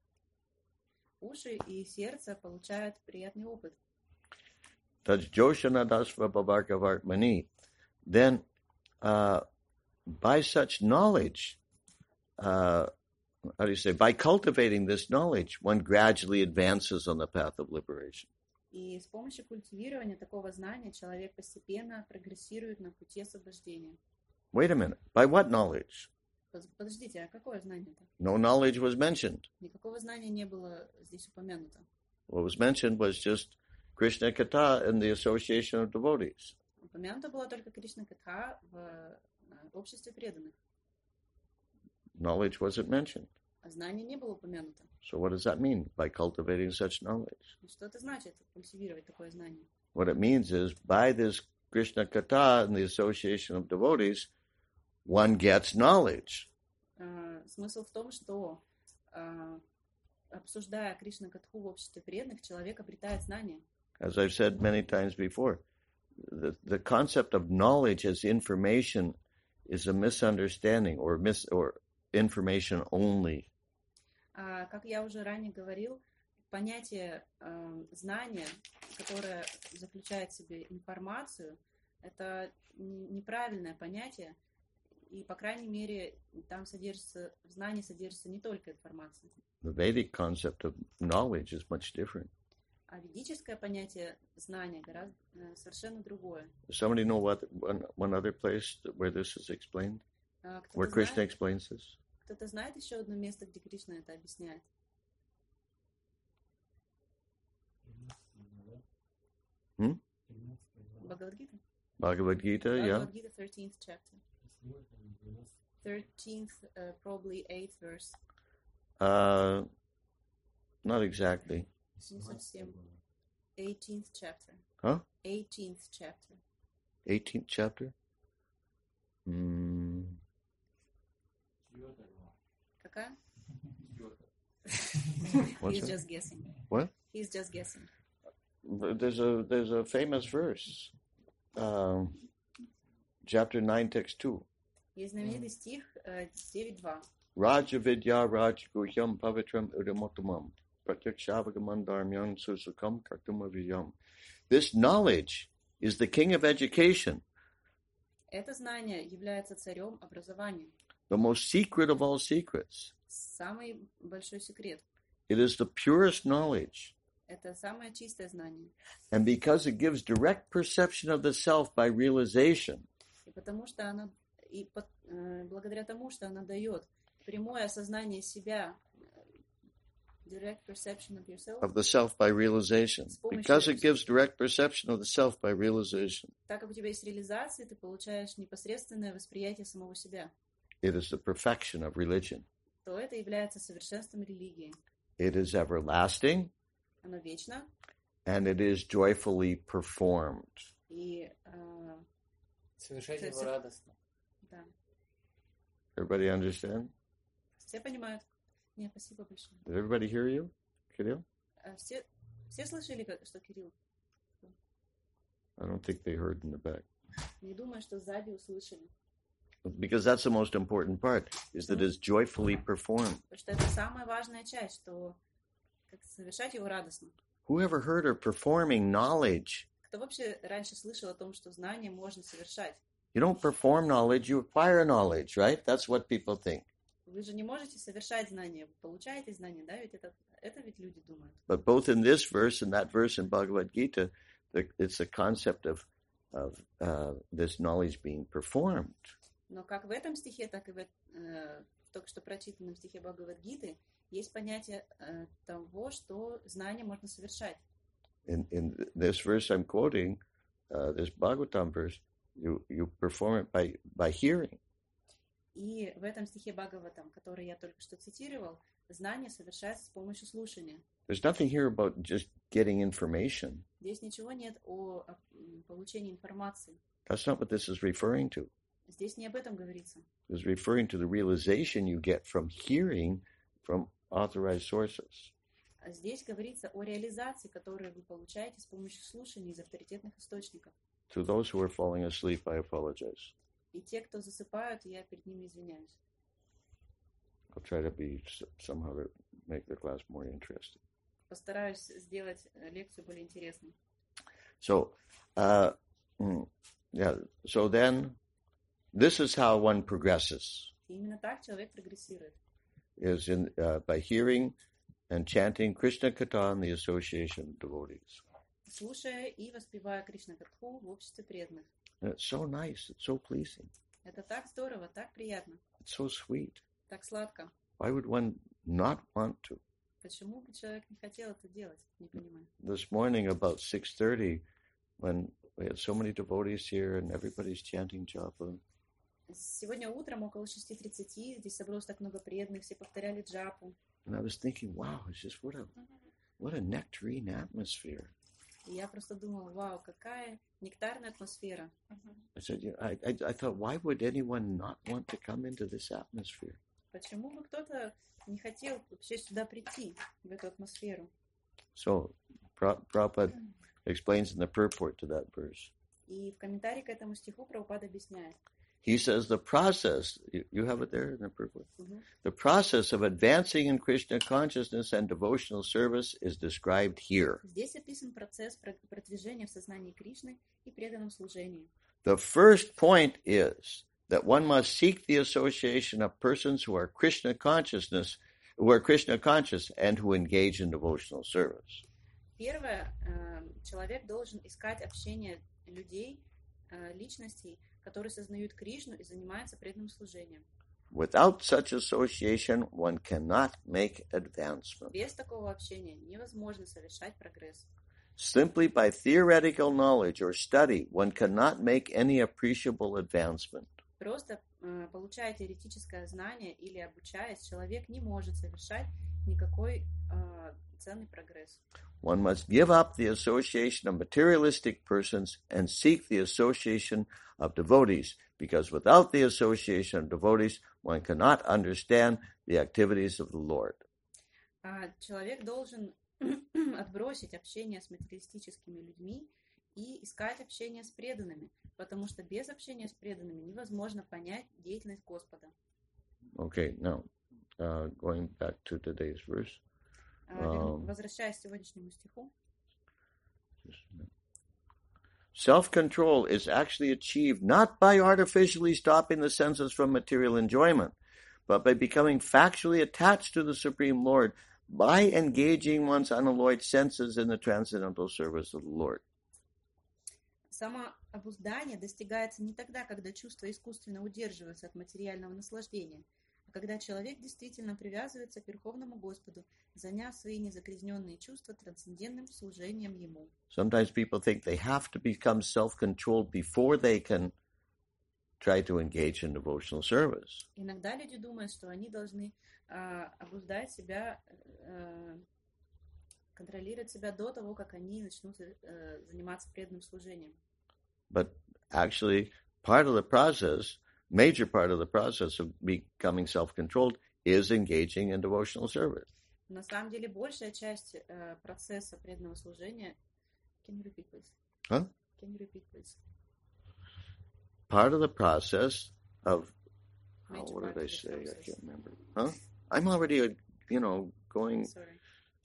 Уши и сердце получают приятный опыт. Taj Joshana Dasva Bavarkavartmani. Then, uh, by such knowledge, uh, how do you say, by cultivating this knowledge, one gradually advances on the path of liberation. И с помощью культивирования такого знания человек постепенно прогрессирует на пути освобождения. Wait a minute. By what knowledge? Под- Подождите, а какое знание-то? No knowledge was mentioned. Никакого знания не было здесь упомянуто. What was mentioned was just Krishna Katha and the association of devotees. Упомянуто было только Кришна Катха в э, обществе преданных, Knowledge wasn't mentioned. а знание не было упомянуто. So what does that mean? By cultivating such knowledge? И что это значит, культивировать такое знание? What it means is by this Krishna Katha and the association of devotees, one gets knowledge. А, Смысл в том, что а, обсуждая Кришна Катху в обществе преданных, человек обретает знание. As I've said many times before, the, the concept of knowledge as information is a misunderstanding or mis or information only. А, Как я уже ранее говорил, понятие а, знания, которое заключает в себе информацию, это н- неправильное понятие, и, по крайней мере, там содержится, в знании содержится не только информация. The Vedic concept of knowledge is much different. А ведическое понятие знания гораздо э, совершенно другое. Does somebody know what one, one other place where this is explained? А, Where Кто-то Krishna знает, explains this? кто-то знает еще одно место, где Кришна это объясняет? Hmm? Бхагавад-гита? Bhagavad Gita, yeah. Bhagavad-гита, thirteenth chapter. thirteenth, uh, probably eighth verse. Uh, not exactly. Не совсем. eighteenth chapter. Huh? eighteenth chapter. eighteenth chapter? Hmm. Какая? What's He's that? just guessing. What? He's just guessing. There's a there's a famous verse, um, chapter nine, text two. Есть знаменитый стих э, девять два. Raja Vidya Raj Guhyam Pavitram Udamotamam Pratyakshavagamandharmyam Susukam Kartuma Vijam. This knowledge is the king of education, Это знание является царем образования. the most secret of all secrets. Самый большой секрет. It is the purest knowledge. Это самое чистое знание. And because it gives direct perception of the self by realization, И потому что оно, и по- э, благодаря тому, что она дает прямое осознание себя, э, direct perception of yourself, of the self by realization, because it gives direct perception of the self by realization, так как у тебя есть реализация, ты получаешь непосредственное восприятие самого себя, it is the perfection of religion. то это является совершенством религии. It is everlasting, Оно вечно, and it is joyfully performed. и э, Совершать То его есть- радостно. да. Everybody understand? Все понимают? Нет, спасибо большое. Did everybody hear you, Kirill? А все, все слышали, как- что Кирилл? I don't think they heard in the back. Не думаю, что сзади услышали. Because that's the most important part, is that it's joyfully performed. Потому что это самая важная часть, что как совершать его радостно. Whoever heard of performing knowledge? Кто вообще раньше слышал о том, что знание можно совершать? You don't perform knowledge, you acquire knowledge, right? That's what people think. Вы же не можете совершать знание, вы получаете знание, да? Ведь это, это ведь люди думают. But both in this verse and that verse in Bhagavad Gita, the, it's a concept of of uh, this knowledge being performed. Но как в этом стихе, так и в, э, в только что прочитанном стихе Бхагавад-гиты есть понятие э, того, что знание можно совершать. In in this verse I'm quoting, uh, this Bhagavatam verse, you you perform it by by hearing. И в этом стихе Бхагаватам, который я только что цитировал, знание совершается с помощью слушания. There's nothing here about just getting information. Здесь ничего нет о, о, м, получении информации. That's not what this is referring to. Здесь не об этом говорится. It's referring to the realization you get from hearing from authorized sources. А здесь говорится о реализации, которую вы получаете с помощью слушания из авторитетных источников. To those who are falling asleep, I apologize. И те, кто засыпают, я перед ними извиняюсь. I'll try to be s- somehow to make the class more interesting. Постараюсь сделать э, лекцию более интересной. So, uh, mm, yeah. So then, this is how one progresses: И именно так человек прогрессирует. is in uh, by hearing and chanting Krishna Katha and the association of devotees. Слушая и воспевая Кришна-катху в обществе преданных. And it's so nice. It's so pleasing. Это так здорово, так приятно, It's so sweet. так сладко. Why would one not want to? Почему бы человек не хотел это делать? Не понимаю. This morning about six thirty, when we had so many devotees here and everybody's chanting japa, Сегодня утром около шести тридцати здесь собралось так много преданных, все повторяли джапу. and I was thinking, wow, it's just what a what a nectarine atmosphere. И я просто думала, вау, какая нектарная атмосфера. I said, you know, I, I I thought, why would anyone not want to come into this atmosphere? Почему бы кто-то не хотел вообще сюда прийти, в эту атмосферу? So Pra- Prabhupada explains in the purport to that verse. И в комментарии к этому стиху Прабхупада объясняет. He says the process, you, you have it there in the purport? Мгм. The process of advancing in Krishna consciousness and devotional service is described here. Здесь описан процесс про- продвижения в сознании Кришны и преданном служении. The first point is that one must seek the association of persons who are Krishna consciousness, who are Krishna conscious and who engage in devotional service. Первое, э, человек должен искать общение людей, э, личностей, которые сознают Кришну и занимаются преданным служением. Without such association, one cannot make advancement. Без такого общения невозможно совершать прогресс. Simply by theoretical knowledge or study, one cannot make any appreciable advancement. Просто э, получая теоретическое знание или обучаясь, человек не может совершать никакой э, ценный прогресс. One must give up the association of materialistic persons and seek the association of devotees, because without the association of devotees, one cannot understand the activities of the Lord. А человек должен отбросить общение с материалистическими людьми и искать общение с преданными, потому что без общения с преданными невозможно понять деятельность Господа. Okay, now, uh, going back to today's verse. А, верну- Ам. Возвращаясь к сегодняшнему стиху, Self-control is actually achieved not by artificially stopping the senses from material enjoyment, but by becoming factually attached to the Supreme Lord by engaging one's unalloyed senses in the transcendental service of the Lord. самообуздание достигается не тогда, когда чувства искусственно удерживаются от материального наслаждения, а когда человек действительно привязывается к Верховному Господу, заняв свои незагрязненные чувства трансцендентным служением Ему. Sometimes people think they have to become self-controlled before they can try to engage in devotional service. Иногда люди думают, что они должны а, обуздать себя, а, контролировать себя до того, как они начнут а, заниматься преданным служением. But actually, part of the process, major part of the process of becoming self-controlled is engaging in devotional service. На самом деле, большая часть а, процесса преданного служения... Can you repeat, please? Huh? Can you repeat, please? Part of the process of, oh, Major what part did I of the say? I process. can't remember. Huh? I'm already, uh, you know, going, Sorry.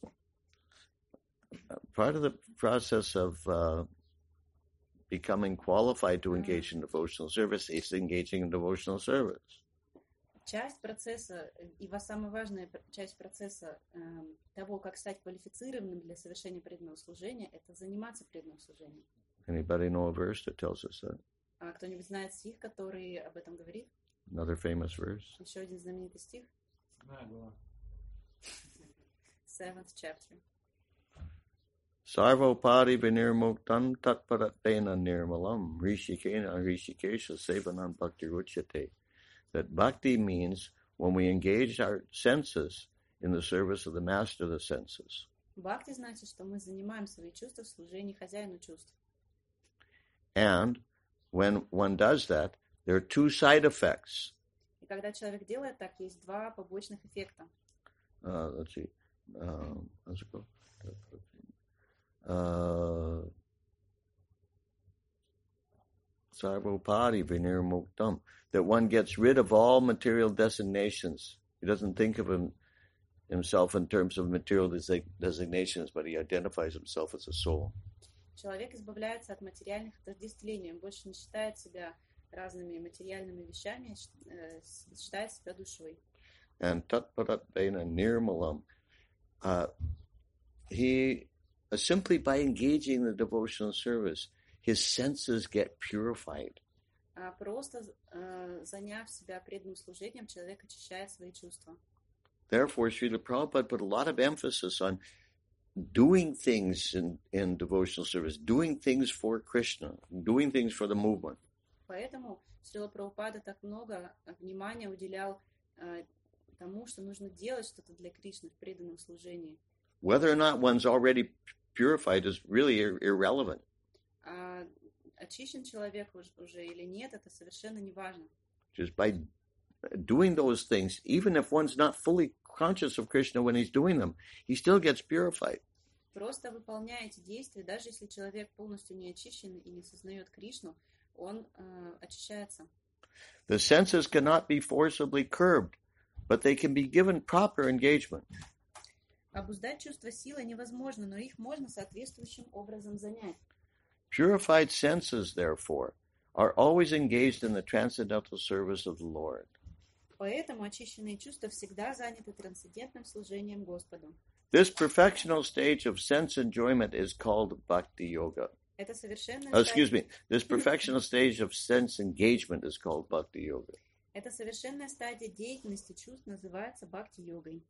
part of the process of uh, becoming qualified to engage in devotional service is engaging in devotional service. Часть процесса, и ва- самая важная пр- часть процесса эм, того, как стать квалифицированным для совершения преданного служения, это заниматься преданным служением. Anybody know a verse that tells us that? А кто-нибудь знает стих, который об этом говорит? Another famous verse? Еще один знаменитый стих. Седьмая глава. Seventh chapter. Sarvopadi vinirmuktam tatparatena nirmalam rishikena rishikesha sevanam bhakti ruchyate that bhakti means when we engage our senses in the service of the master of the senses. Бхакти значит, что мы занимаем свои чувства в служении хозяину чувств. And when one does that, there are two side effects. И когда человек делает так, есть два побочных эффекта. Uh, let's see. Um, how's it go? Uh, Sarvopadi vinirmuktam. That one gets rid of all material designations. He doesn't think of him, himself in terms of material desig- designations, but he identifies himself as a soul. Человек избавляется от материальных отождествлений, он больше не считает себя разными материальными вещами, э, считает себя душой. And tatparatena nirmalam. Uh, he, uh, simply by engaging the devotional service, his senses get purified. А просто э, заняв себя преданным служением, человек очищает свои чувства. Therefore, Srila Prabhupada put a lot of emphasis on doing things in, in devotional service, doing things for Krishna, doing things for the movement. Поэтому Шрила Прабхупада так много внимания уделял э, тому, что нужно делать что-то для Кришны в преданном служении. Whether or not one's already purified is really ir- irrelevant. А очищен человек уж- уже или нет, это совершенно не важно. Just by doing those things, even if one's not fully conscious of Krishna when he's doing them, he still gets purified. Просто выполняя эти действия, даже если человек полностью не очищен и не сознает Кришну, он э, очищается. The senses cannot be forcibly curbed, but they can be given proper engagement. Обуздать чувство силы невозможно, но их можно соответствующим образом занять. Purified senses, therefore, are always engaged in the transcendental service of the Lord. Поэтому очищенные чувства всегда заняты трансцендентным служением Господу. This perfectional stage of sense enjoyment is called bhakti yoga. Это совершенная Oh, excuse стадия- me. This perfectional stage of sense engagement is called bhakti yoga. Это совершенная стадия деятельности чувств называется бхакти-йогой.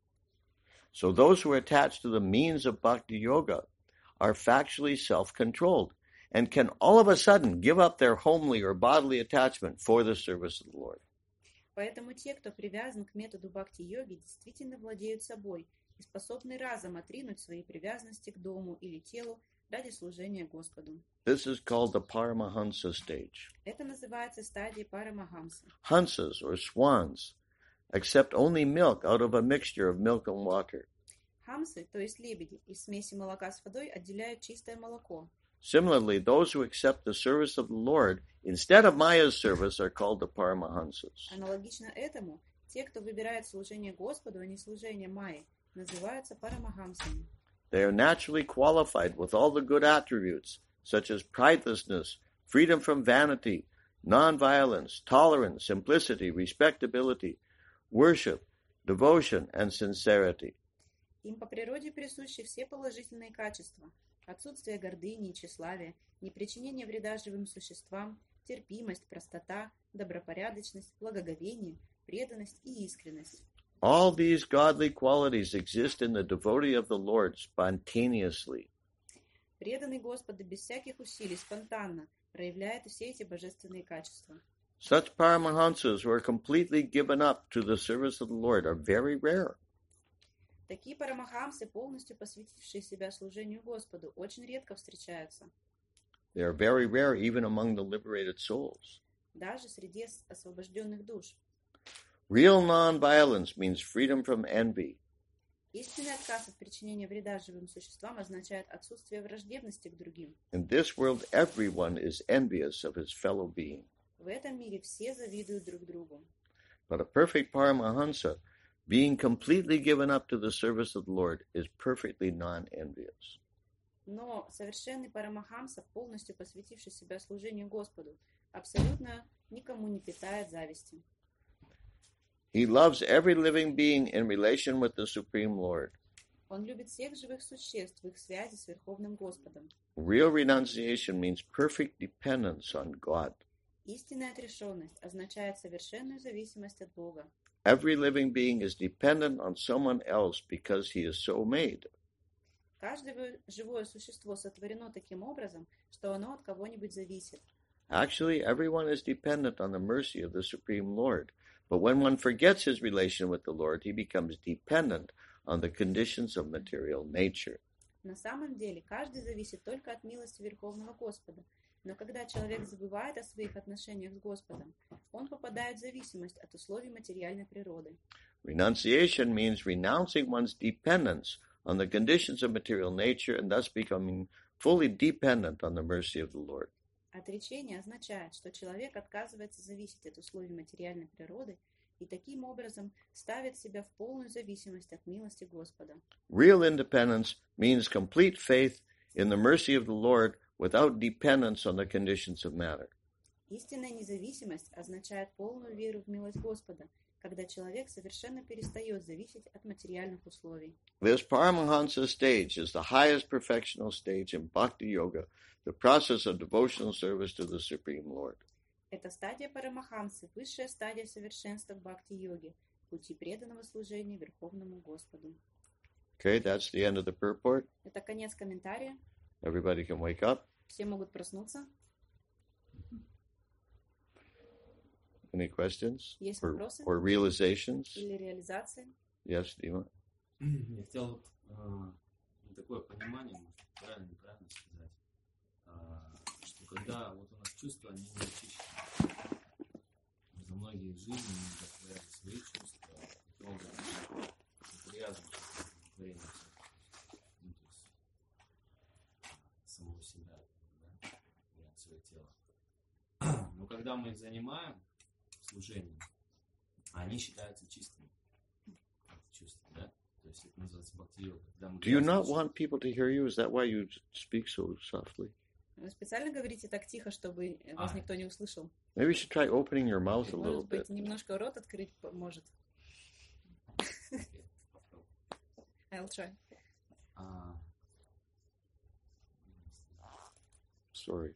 So those who are attached to the means of bhakti yoga are factually self-controlled and can all of a sudden give up their homely or bodily attachment for the service of the Lord. Поэтому те, кто привязан к методу бхакти-йоги, действительно владеют собой и способны разом отринуть свои привязанности к дому или телу ради служения Господу. This is called the Paramahansa stage. Это называется стадией парамахамсы. Hansas or swans accept only milk out of a mixture of milk and water. Хамсы, то есть лебеди, из смеси молока с водой отделяют чистое молоко. Similarly, those who accept the service of the Lord instead of Maya's service are called the Paramahansas. Аналогично этому, те, кто выбирает служение Господу, а не служение Майи, называются парамахамсами. They are naturally qualified with all the good attributes, such as pridelessness, freedom from vanity, non-violence, tolerance, simplicity, respectability, worship, devotion, and sincerity. Им по природе присущи все положительные качества: отсутствие гордыни и тщеславия, непричинение вреда живым существам, терпимость, простота, добропорядочность, благоговение, преданность и искренность. All these godly qualities exist in the devotee of the Lord spontaneously. Преданный Господу без всяких усилий, спонтанно проявляет все эти божественные качества. Such Paramahansas who are completely given up to the service of the Lord are very rare. Такие парамахамсы, полностью посвятившие себя служению Господу, очень редко встречаются, They are very rare even among the liberated souls. даже среди ос- освобожденных душ. Real non-violence means freedom from envy. Истинный отказ от причинения вреда живым существам означает отсутствие враждебности к другим. In this world, everyone is envious of his fellow being. В этом мире все завидуют друг другу. But a perfect Paramahansa, being completely given up to the service of the Lord, is perfectly non-envious. Но совершенный парамахамса, полностью посвятивший себя служению Господу, абсолютно никому не питает зависти. He loves every living being in relation with the Supreme Lord. Он любит всех живых существ в их связи с Верховным Господом. Real renunciation means perfect dependence on God. Истинная отрешенность означает совершенную зависимость от Бога. Every living being is dependent on someone else because he is so made. Каждое живое существо сотворено таким образом, что оно от кого-нибудь зависит. Actually, everyone is dependent on the mercy of the Supreme Lord, But when one forgets his relation with the Lord, he becomes dependent on the conditions of material nature. На самом деле, каждый зависит только от милости Верховного Господа. Но когда человек забывает о своих отношениях с Господом, он попадает в зависимость от условий материальной природы. Renunciation means renouncing one's dependence on the conditions of material nature and thus becoming fully dependent on the mercy of the Lord. Отречение означает, что человек отказывается зависеть от условий материальной природы и таким образом ставит себя в полную зависимость от милости Господа. Real independence means complete faith in the mercy of the Lord without dependence on the conditions of matter. Истинная независимость означает полную веру в милость Господа, когда человек совершенно перестает зависеть от материальных условий. This Paramahansa stage is the highest perfectional stage in Bhakti Yoga, the process of devotional service to the Supreme Lord. Это стадия Парамахамсы, высшая стадия совершенства в бхакти-йоге, пути преданного служения Верховному Господу. Okay, that's the end of the purport. Это конец комментария. Everybody can wake up. Все могут проснуться. Any questions Есть or, вопросы or realizations? или реализации? Yes, Dima? Я хотел вот э, такое понимание, может, правильно, неправильно сказать, э, что когда вот у нас чувства, они не очищены. За многие жизни мы так свои чувства, таким образом привязаны к творению, ну, то есть самого себя, да, и свое тело. Но когда мы их занимаем служением, они считаются чистыми. Чувства, да? То есть это называется бхакти-йога. Do you not want people to hear you? Is that why you speak so softly? Вы специально говорите так тихо, чтобы вас А. никто не услышал? Maybe you should try opening your mouth a little Может bit. быть, немножко рот открыть может. I'll try. А, Sorry.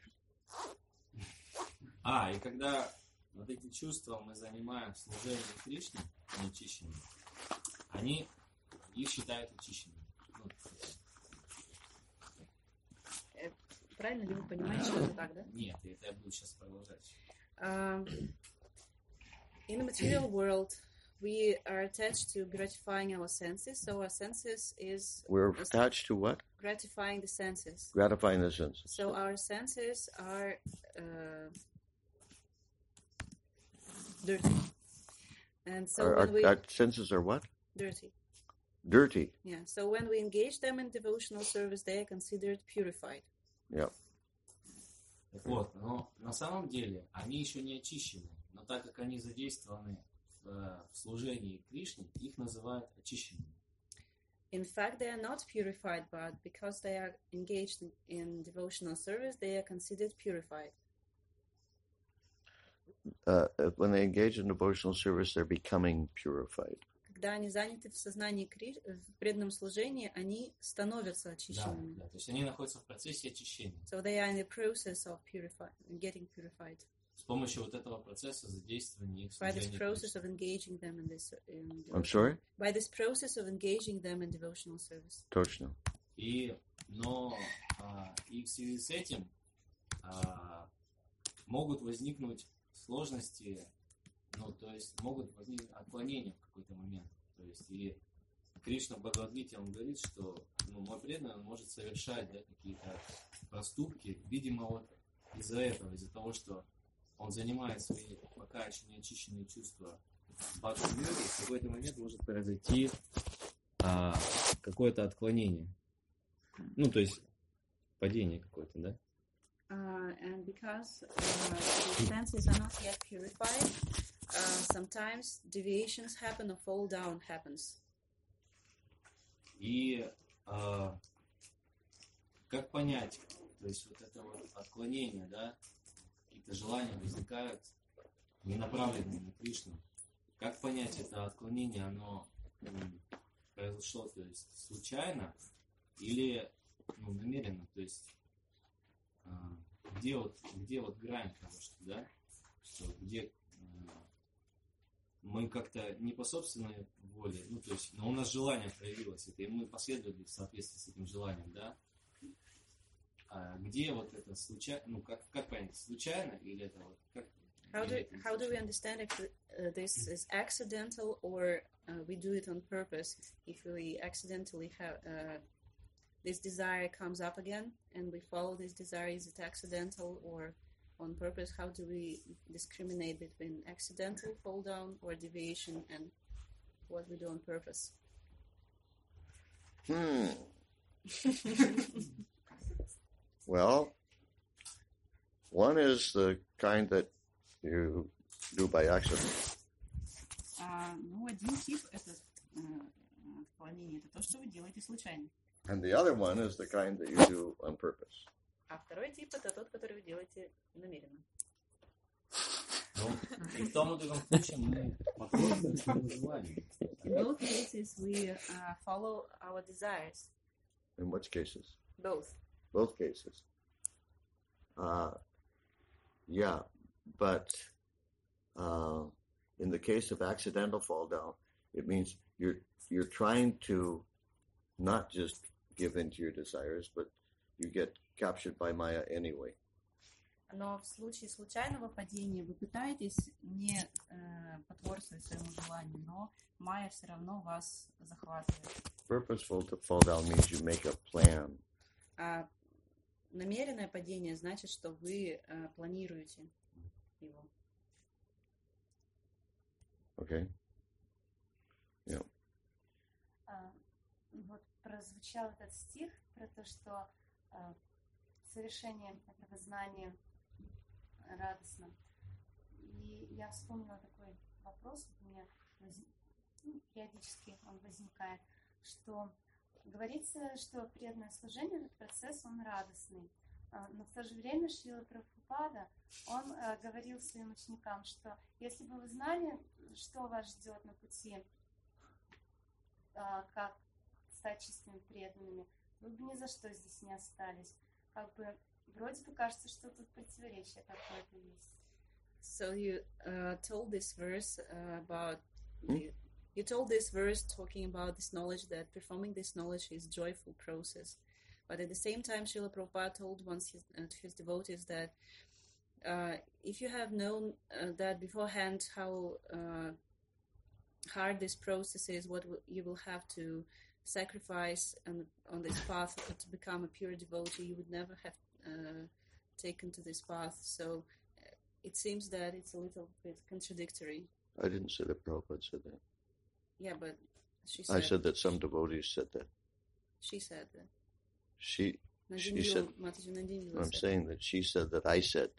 а, и когда вот эти чувства мы занимаем в служении Кришне, неочищенными, они их считают очищенными. Ну, Правильно ли вы понимаете, что это так, да? нет, это я буду сейчас продолжать. Um, in the material world, we are attached to gratifying our senses. So our senses is We're is attached to what? gratifying the senses. Gratifying the senses. So our senses are uh, dirty, and so Our, when our, we our senses are what? dirty, Dirty. yeah. So when we engage them in devotional service, they are considered purified. Yeah. Так вот, но на самом деле они еще не очищены, но так как они задействованы в, в служении Кришне, их называют очищенными. In fact, they are not purified, but because they are engaged in, in devotional service, they are considered purified. Uh, when they engage in devotional service, they're becoming purified. Когда они заняты в сознании Криш... в преданном служении, они становятся Да, очищенными. да, то есть они находятся в процессе очищения. So they are in the process of purify... getting purified. С помощью вот этого процесса задействования их By this служения process Кришне. of engaging them in this. In I'm sorry? By this process of engaging them in devotional service. Точно. И, но а, и в связи с этим а, могут возникнуть сложности, ну, то есть могут возникнуть отклонения в какой-то момент. То есть и Кришна в Бхагавад-гите, он говорит, что ну, мой преданный, он может совершать, да, какие-то проступки, видимо, вот из-за этого, из-за того, что он занимает свои пока еще не очищенные чувства в бхакти-йоге, в какой-то момент может произойти а, какое-то отклонение. Ну, то есть падение какое-то, да? Uh, and because uh, the senses are not yet purified, uh, sometimes deviations happen or fall down happens. И а, как понять, то есть вот это вот отклонение, да, какие-то желания возникают, не направленные на Кришну. Как понять, это отклонение, оно м, произошло, то есть случайно или ну, намеренно, то есть а, где вот где вот грань того, что, да, что где а, мы как-то не по собственной воле, ну то есть, но у нас желание проявилось, это, и мы последовали в соответствии с этим желанием, да. А где вот это случайно, ну как как понять, случайно или это вот как How do how do we understand if uh, this is accidental or uh, we do it on purpose? If we accidentally have uh, this desire comes up again and we follow this desire, is it accidental or on purpose? How do we discriminate between accidental fall down or deviation and what we do on purpose? Hmm. Well, one is the kind that you do by accident. А, ну, один тип это э, отклонение, это то, что вы делаете случайно. And the other one is the kind that you do on purpose. А второй тип это тот, который вы делаете намеренно. Ну, и в том и другом случае мы подходим к своему желанию. In both cases, we uh, follow our desires. In which cases? Both. Both cases. Uh, yeah, but uh, in the case of accidental fall down, it means you're you're trying to not just give in to your desires, but you get captured by Maya anyway. Но в случае случайного падения вы пытаетесь не э, потворствовать своему желанию, но Майя все равно вас захватывает. Purposeful to fall down means you make a plan. А намеренное падение значит, что вы э, планируете его. Okay? Yeah. А, вот прозвучал этот стих про то, что а, совершение этого знания радостно. И я вспомнила такой вопрос, у меня воз... ну, периодически он возникает, что говорится, что преданное служение, этот процесс, он радостный. А, но в то же время Шрила Прабхупада, он а, говорил своим ученикам, что если бы вы знали, что вас ждет на пути, а, как стать чистыми преданными, вы бы ни за что здесь не остались. Как бы вроде бы кажется, что тут противоречие какое-то есть. So you uh, told this verse uh, about the, you told this verse talking about this knowledge, that performing this knowledge is joyful process, but at the same time Srila Prabhupada told once his, uh, to his devotees that uh, if you have known uh, that beforehand how uh, hard this process is, what w- you will have to sacrifice on, on this path to become a pure devotee, you would never have uh, taken to this path. So uh, it seems that it's a little bit contradictory. I didn't say that Prabhupada said that. Yeah, but she said, I said that some devotees said that. she said that. She, she Надин said, Вилла- Матаджи Надин Вилла I'm said. saying that she said that I said.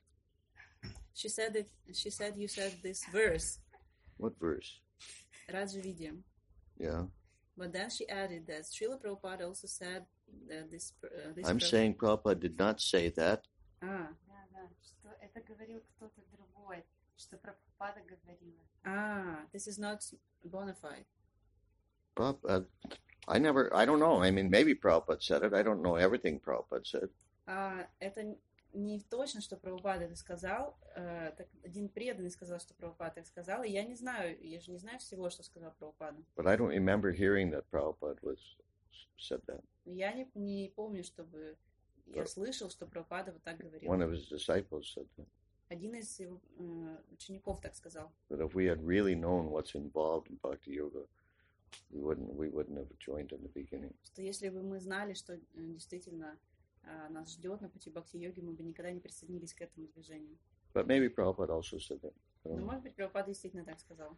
She said that she said you said this verse, What verse? Raja Vidya. Yeah. But then she added that Srila Prabhupada also said that this. Uh, this I'm pro- saying Prabhupada did not say that. Ah, Да, да, что это говорил кто-то другой, что Прабхупада говорила. ah, this is not bona fide. Prabhupada, I never, I don't know. I mean, maybe Prabhupada said it. I don't know everything Prabhupada said. А, это не точно, что Прабхупада это сказал. А, так один преданный сказал, что Прабхупада так сказал. И я не знаю, я же не знаю всего, что сказал Прабхупада. But I don't remember hearing that Prabhupada was said that. Я не, не помню, чтобы я Да. слышал, что Прабхупада вот так говорил. One of his disciples said that. Один из его э, учеников так сказал. But if we had really known what's involved in Bhakti Yoga, we wouldn't, we wouldn't have joined in the beginning. Что если бы мы знали, что э, действительно э, нас ждет на пути бхакти-йоги, мы бы никогда не присоединились к этому движению. But maybe Prabhupada also said that. I don't Но, know. может быть, Прабхупада действительно так сказал.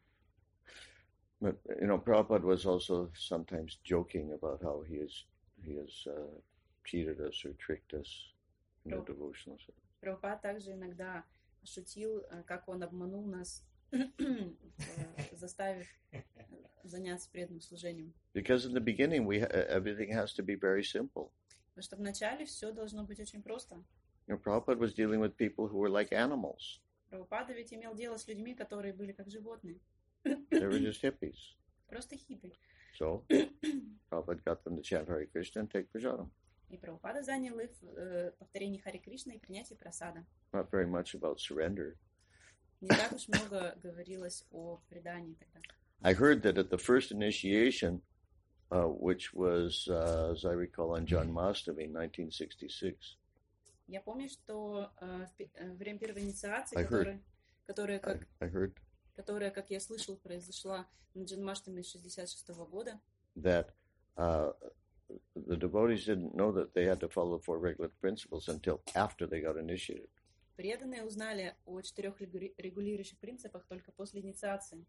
But, you know, Prabhupada was also sometimes joking about how he has, he has uh, cheated us or tricked us in the Oh. devotional service. Прабхупада также иногда шутил, э, как он обманул нас, э, заставив э, заняться преданным служением. Because in the beginning, we ha- everything has to be very simple. Потому что вначале все должно быть очень просто. You know, Prabhupada was dealing with people who were like animals. Прабхупада ведь имел дело с людьми, которые были как животные. They were just hippies. Просто хиппи. So Prabhupada got them to chant Hare Krishna and take prasadam. И Прабхупада занял их в э, повторении Хари Кришны и принятии прасада. Not very much about surrender. Не так уж много говорилось о предании тогда. I heard that at the first initiation, uh, which was, uh, as I recall, on Janmashtami in nineteen sixty-six, Я помню, что э, в пе- э, во время первой инициации, I heard. которая, которая, I, как, I heard которая, как я слышал, произошла на Джанмаштами шестьдесят шестого года, that uh, the devotees didn't know that they had to follow the four regulative principles until after they got initiated. преданные узнали о четырех регули- регулирующих принципах только после инициации.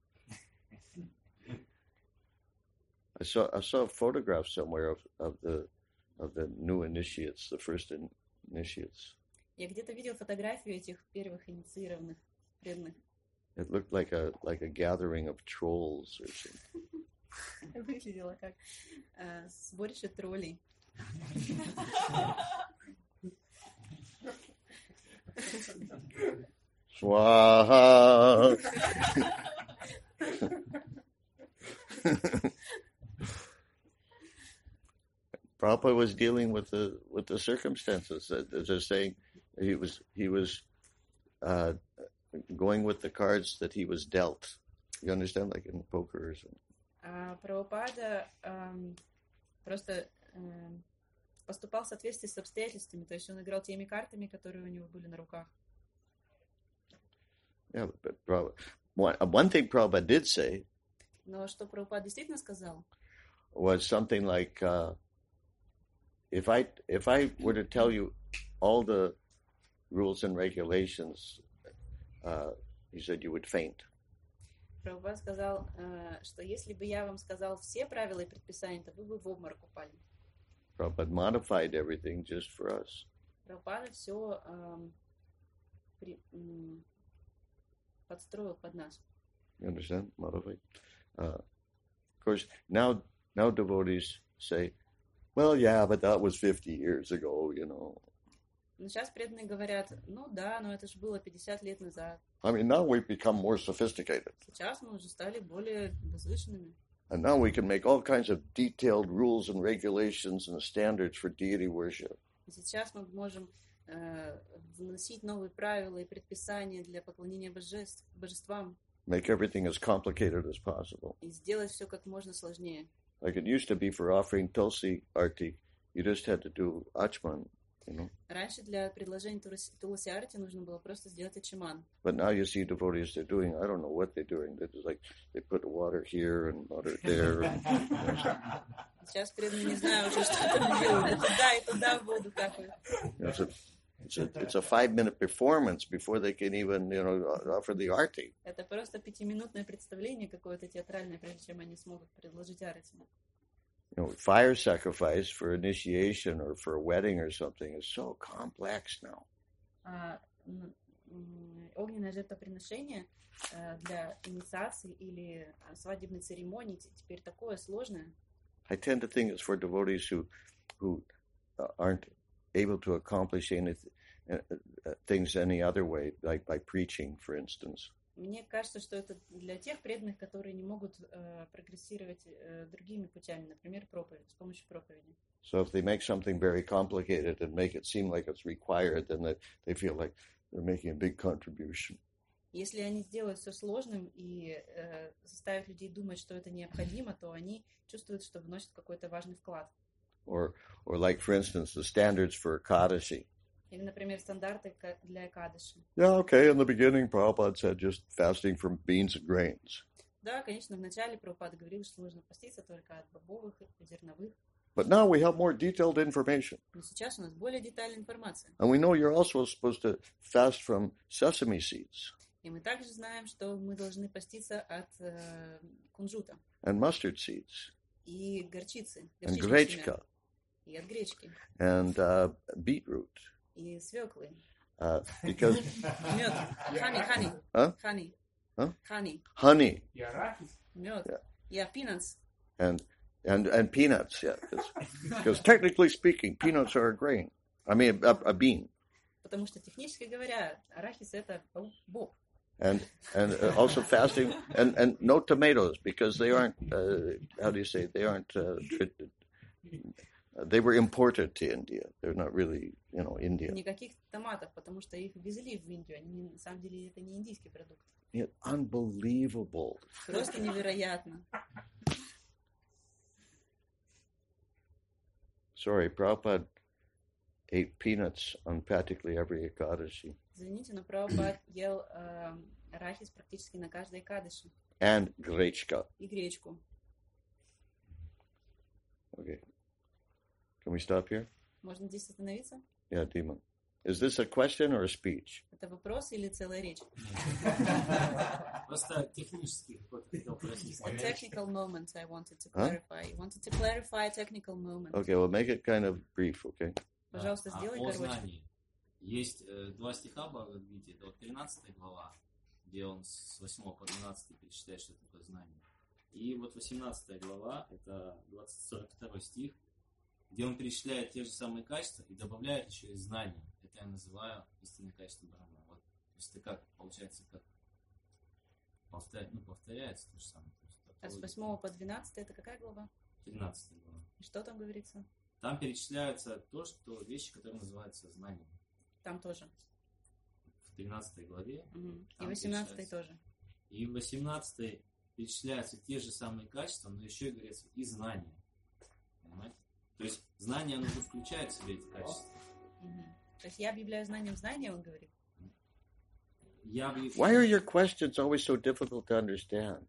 I saw I saw a photograph somewhere of, of the of the new initiates, the first in, initiates. Я где-то видел фотографию этих первых инициированных преданных. It looked like a like a gathering of trolls or something. Выглядело как э, сборище троллей. Swaha. Prabhupada was dealing with the with the circumstances. As they're saying, he was he was uh, going with the cards that he was dealt. You understand, like in poker or something. А Прабхупада эм, просто эм, поступал в соответствии с обстоятельствами, то есть он играл теми картами, которые у него были на руках. Yeah, but Prabhupada, one one thing Prabhupada did say Но что Прабхупада действительно сказал, was something like, uh, if I if I were to tell you all the rules and regulations, uh, he said you would faint. Прабхупада сказал, э, что если бы я вам сказал все правила и предписания, то вы бы в обморок упали. Prabhupada modified everything just for us. Прабхупада все эм, при- м, подстроил под нас. You understand? Modified. Uh, of course, now now devotees say, well, yeah, but that was fifty years ago, you know. Но сейчас преданные говорят, ну да, но это же было пятьдесят лет назад. I mean, now we've become more sophisticated. Сейчас мы уже стали более возвышенными. And now we can make all kinds of detailed rules and regulations and standards for deity worship. И сейчас мы можем э, вносить новые правила и предписания для поклонения божеств, божествам Make everything as complicated as possible. и сделать все как можно сложнее. Like it used to be for offering Tulsi Arti, you just had to do Achman, you know. Раньше для предложения Туласи Туласи Арти нужно было просто сделать ачиман. But now you see devotees, they're doing, I don't know what they're doing. They're just like, they put water here and water there. And, you know, Сейчас преданные не знаю уже, что там делают. И туда, и туда воду капают. it's a, it's a, it's a five-minute performance before they can even, you know, offer the arti. Это просто пятиминутное представление какое-то театральное, прежде чем они смогут предложить арти. You know, fire sacrifice for initiation or for a wedding or something is so complex now. А, м, м, огненное жертвоприношение э, для инициации или а, свадебной церемонии т- теперь такое сложное. I tend to think it's for devotees who, who uh, aren't able to accomplish anything, uh, uh, things any other way, like by preaching, for instance. Мне кажется, что это для тех преданных, которые не могут э, прогрессировать э, другими путями, например, проповедь, с помощью проповеди. So if they make something very complicated and make it seem like it's required, then they, they feel like they're making a big contribution. Если они сделают все сложным и э, заставят людей думать, что это необходимо, то они чувствуют, что вносят какой-то важный вклад. Or, or like, for instance, the standards for Ekadashi. Или, например, стандарты ка- для Экадыши. Yeah, okay, in the beginning, Prabhupada said just fasting from beans and grains. Да, конечно, в начале Прабхупада говорил, что нужно поститься только от бобовых и зерновых. But now we have more detailed information. Но сейчас у нас более детальная информация. And we know you're also supposed to fast from sesame seeds И мы также знаем, что мы должны поститься от э, кунжута and mustard seeds и горчицы, and горчичных семян, grechka и от гречки, and uh, beetroot. и свеклы, Uh, because мед, honey, honey, Huh? honey, Huh? honey, honey И арахис. мед, Yeah. yeah, peanuts. and and and peanuts, yeah, because technically speaking, peanuts are a grain. I mean, a, a bean, Потому что, технически говоря, арахис это боб- боб. and and uh, also fasting and and no tomatoes because they aren't. Uh, how do you say? They aren't. Uh, tri- they were imported to India. They're not really, you know, Indian. Никаких томатов, потому что их везли в Индию. Они, не- на самом деле, это не индийский продукт. Yet unbelievable. Просто невероятно. Sorry, Prabhupada ate peanuts on practically every Ekadashi. Извините, но Прабхупад ел э, арахис практически на каждой кадыше and grechka. и гречку. Okay. Can we stop here? Можно здесь остановиться? Yeah, Dima. Is this a question or a speech? Это вопрос или целая речь? Просто технически какой-то хотел прояснить. A technical moment I wanted to Huh? clarify. I wanted to clarify a technical moment. Okay, well, make it kind of brief, okay? Пожалуйста, А, сделай о короче. знании. Есть э, два стиха Бхагавад-гите. Это вот тринадцатая глава, где он с восьмого по двенадцатый перечисляет, что такое знание. И вот восемнадцатая глава, это двадцать сорок второй стих, где он перечисляет те же самые качества и добавляет еще и знания. Это я называю истинное качество Брахмана. Вот. То есть это как, получается, как повторя... ну, повторяется то же самое. То есть, А с восьмого по двенадцатый это какая глава? тринадцатая глава. И что там говорится? Там перечисляются то, что вещи, которые называются знанием. Там тоже. В тринадцатой главе. Мгм. И Там восемнадцатый перечисляется. тоже. И в восемнадцатой перечисляются те же самые качества, но еще и говорится и знания. Понимаете? То есть знание, оно уже включает в себя эти качества. Мгм. То есть я объявляю знанием знания, он говорит. Я бы... Why are your questions always so difficult to understand?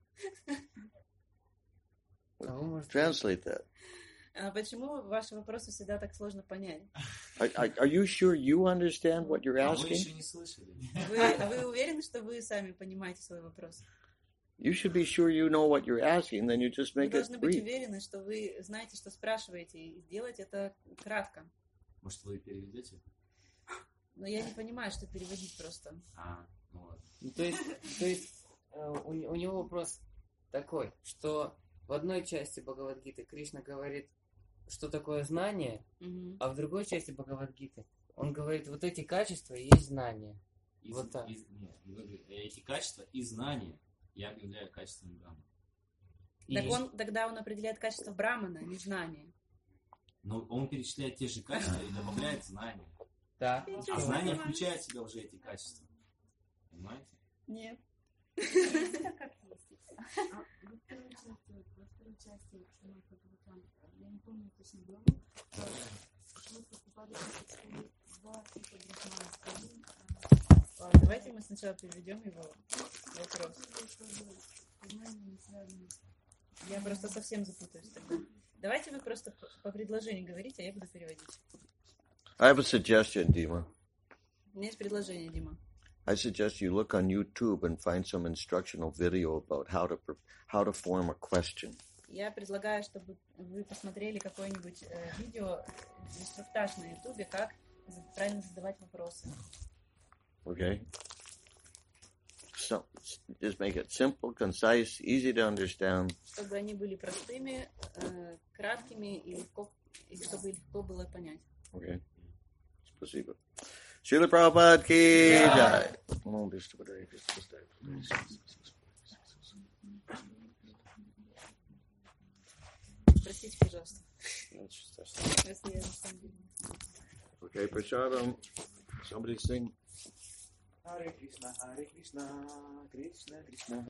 А вы можете- Translate that. А почему ваши вопросы всегда так сложно понять? Are, are, are you sure you understand what you're А вы еще asking? не слышали? Вы, а вы уверены, что вы сами понимаете свой вопрос? You should be sure you know what you're asking, then you just Вы make it должны быть brief. уверены, что вы знаете, что спрашиваете, и сделать это кратко. Может, вы переведете? Но я не понимаю, что переводить просто. А, ну ладно. Ну, то есть, то есть э, у, у него вопрос такой, что в одной части Бхагавад-гиты Кришна говорит, что такое знание, Мгм. а в другой части Бхагавад-гиты он говорит, вот эти качества и есть знания. Из- Вот так. из- нет, вы говорите, эти качества и знания я объявляю качествами Брахмана. И Так он, тогда он определяет качество Брамана, не знание. Но он перечисляет те же качества и добавляет знания. так, Я А ничего не знание понимаю. включает в себя уже эти качества. Понимаете? Нет. Это как есть. А во второй части, во второй части Шримад Бхагаватам, я не помню точно главу, Шримад Прабхупада пишет, что два типа брахмана скажи, Ладно, давайте мы сначала переведем его вопрос. знания не связаны. Я просто совсем запутаюсь тогда. Давайте вы просто по- по предложению говорите, а я буду переводить. I have a suggestion, Dima. У меня есть предложение, Дима. I suggest you look on YouTube and find some instructional video about how to pre- how to form a question. Я предлагаю, чтобы вы посмотрели какое-нибудь э, видео, инструктаж на ютубе, как за- правильно задавать вопросы. Okay. So just make it simple, concise, easy to understand. Чтобы они были простыми, э, краткими и легко, и чтобы легко было понять. Okay. Спасибо. Шрила Прабхупад ки джай. Om Vishnu Padaya Krishna Padaya. Простите, пожалуйста, если я на самом деле. Okay, Prashadam. Somebody sing. Hare Krishna, Hare Krishna, Krishna Krishna.